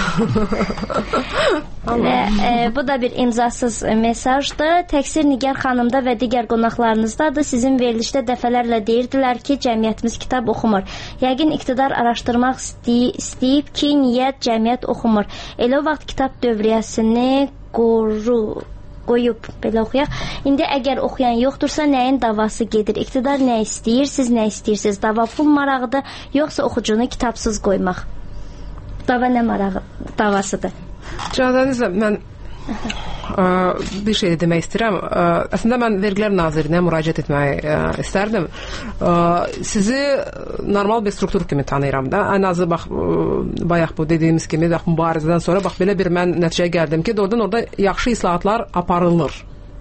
Və e, bu da bir imzasız mesajdır. Təqsir Nigar xanımda və digər qonaqlarınızdadır. Sizin verilişdə dəfələrlə deyirdilər ki, cəmiyyətimiz kitab oxumur. Yəqin iqtidar araşdırmaq istey istəyib ki, niyyət cəmiyyət oxumur. Elə o vaxt kitab dövriyyəsini qoru qoyub, belə oxuyaq. İndi əgər oxuyan yoxdursa, nəyin davası gedir? İqtidar nə istəyir, siz nə istəyirsiniz? Dava pul marağıdır, yoxsa oxucunu kitabsız qoymaq? Dava nə marağı davasıdır? Canınızla mən ə, bir şey demək istəyirəm. Ə, əslində mən Vergilər Nazirinə müraciət etməyi ə, istərdim. Ə, sizi normal bir struktur kimi tanıyıram da. Ən azı bax ə, bayaq bu dediyimiz kimi bax mübarizədən sonra bax belə bir mən nəticəyə gəldim ki, doğrudan orada yaxşı islahatlar aparılır.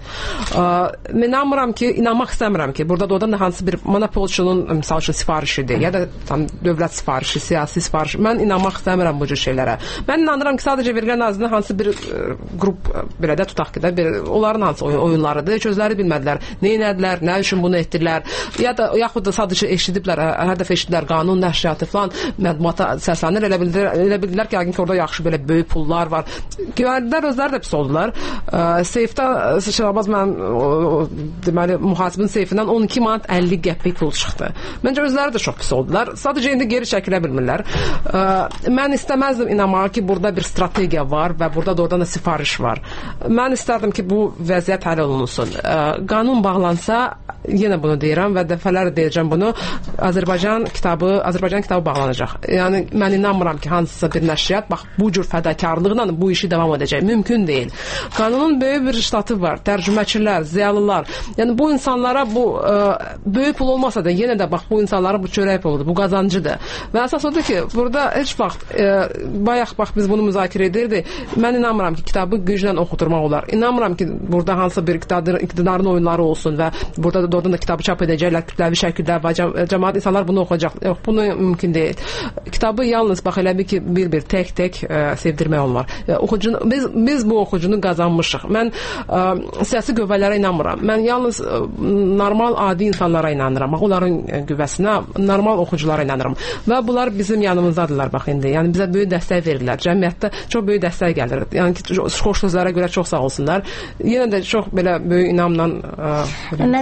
Mən inanmıram ki, inanmaq istəmirəm ki, burada doğrudan da hansı bir monopolçunun misal üçün sifarişidir, ya da tam dövlət sifarişi, siyasi sifariş. Mən inanmaq istəmirəm bu cür şeylərə. Mən inanıram ki, sadəcə Vergilər Nazirliyinin hansı bir qrup, belə də tutaq ki də, bir, onların hansı oyun, oyunlarıdır, heç özləri bilmədilər, nə inədilər, nə üçün bunu etdirlər, ya da yaxud da sadəcə eşidiblər, hər dəfə eşidiblər qanun nəşriyyatı falan, mətbuata səslənir, elə bildilər, elə bildilər ki, yəqin ki, orada yaxşı belə böyük pullar var. Güvərdilər, özləri də pis oldular. Seyfdə Şahbaz mən o, o, deməli mühasibin seyfindən on iki manat əlli qəpik pul çıxdı. Məncə özləri də çox pis oldular. Sadəcə indi geri çəkilə bilmirlər. Ə, mən istəməzdim inanmağa ki, burada bir strategiya var və burada doğrudan da sifariş var. Mən istərdim ki, bu vəziyyət həll olunsun. Ə, qanun bağlansa, yenə bunu deyirəm və dəfələrlə deyəcəm bunu, Azərbaycan kitabı, Azərbaycan kitabı bağlanacaq. Yəni mən inanmıram ki, hansısa bir nəşriyyat bax bu cür fədakarlıqla bu işi davam edəcək. Mümkün deyil. Qanunun böyük bir ştatı var. Tərcüməçilər, ziyalılar. Yəni bu insanlara bu ə, böyük pul olmasa da yenə də bax bu insanlara bu çörək puludur, bu qazancıdır. Və əsas odur ki, burada heç vaxt ə, bayaq bax biz bunu müzakirə edirdik. Mən inanmıram ki, kitabı güclə oxuturmaq olar. İnanmıram ki, burada hansısa bir iqtidar, iqtidarın oyunları olsun və burada da doğrudan da kitabı çap edəcəklər kütləvi şəkildə və cəmaət insanlar bunu oxuyacaq. Yox, bunu mümkün deyil. Kitabı yalnız bax elə bir ki, bir-bir tək-tək sevdirmək olar. Oxucunu biz biz bu oxucunu qazanmışıq. Mən ə, siyasi qüvvələrə inanmıram. Mən yalnız ə, normal adi insanlara inanıram. Onların qüvvəsinə, normal oxuculara inanıram. Və bunlar bizim yanımızdadırlar bax indi. Yəni bizə böyük dəstək verirlər. Cəmiyyətdə çox böyük dəstək gəlir. Yəni ki, xoş sözlərə görə çox sağ olsunlar. Yenə də çox belə böyük inamla ə, mən də sizə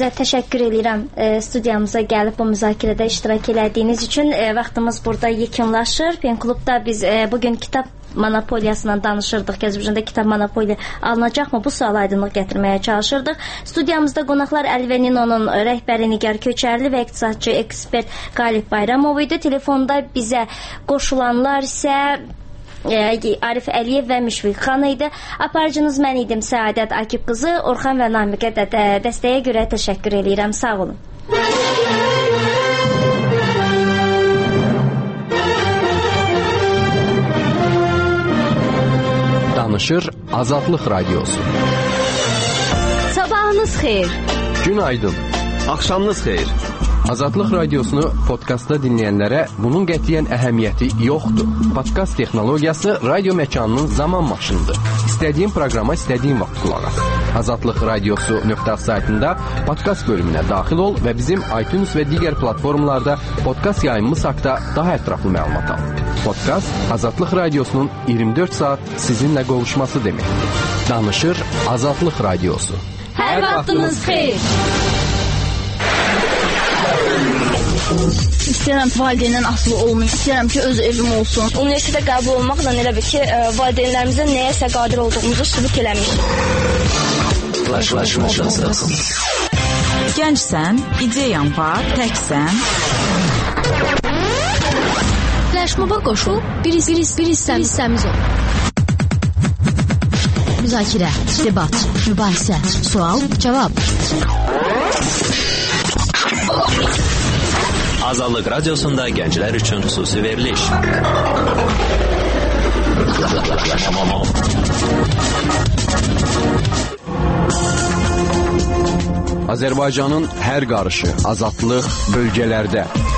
sizə təşəkkür edirəm e, studiyamıza gəlib bu müzakirədə iştirak elədiyiniz üçün. E, vaxtımız burada yekunlaşır. Pen Klubda biz e, bugün kitab monopoliyasından danışırdıq ki, Azərbaycanda kitab monopoliya alınacaqmı? Bu suala aydınlıq gətirməyə çalışırdıq. Studiyamızda qonaqlar Əlivə Ninonun rəhbəri Nigar Köçərli və iqtisadçı ekspert Qalib Bayramov idi. Telefonda bizə qoşulanlar isə Arif Əliyev və Müşfiq xan idi. Aparıcınız mən idim Səadət Akif qızı. Orxan və Namiqə də dəstəyə görə təşəkkür edirəm. Sağ olun. Danışır Azadlıq Radiosu. Sabahınız xeyir. Günaydın. Axşamınız xeyir. Azadlıq Radiosunu podkastda dinləyənlərə bunun qətiyyən əhəmiyyəti yoxdur. Podkast texnologiyası radio məkanının zaman maşınıdır. İstədiyin proqrama istədiyin vaxt qulaq as. Azadlıq Radiosu nöqtə saytında podkast bölümünə daxil ol və bizim iTunes və digər platformalarda podkast yayımımız haqqında daha ətraflı məlumat al. Podkast Azadlıq Radiosunun iyirmi dörd saat sizinlə qovuşması deməkdir. Danışır Azadlıq Radiosu. Hər vaxtınız xeyir. İstəyirəm valideyndən asılı olmayım. İstəyirəm ki, öz evim olsun. Universitetə qəbul olmaqla elə bir ki, valideynlərimizə nəyəsə qadir olduğumuzu sübut eləmişik. Flaşlaşmışsınız. Gəncsən, ideyan var, təksən. Flaşmoba qoşul, bir, bir, bir hissəmiz ol. Müzakirə, debat, mübahisə, sual, cavab. Azadlıq Radiosunda gənclər üçün xüsusi veriliş. Azərbaycanın hər qarışı azadlıq bölgələrdə.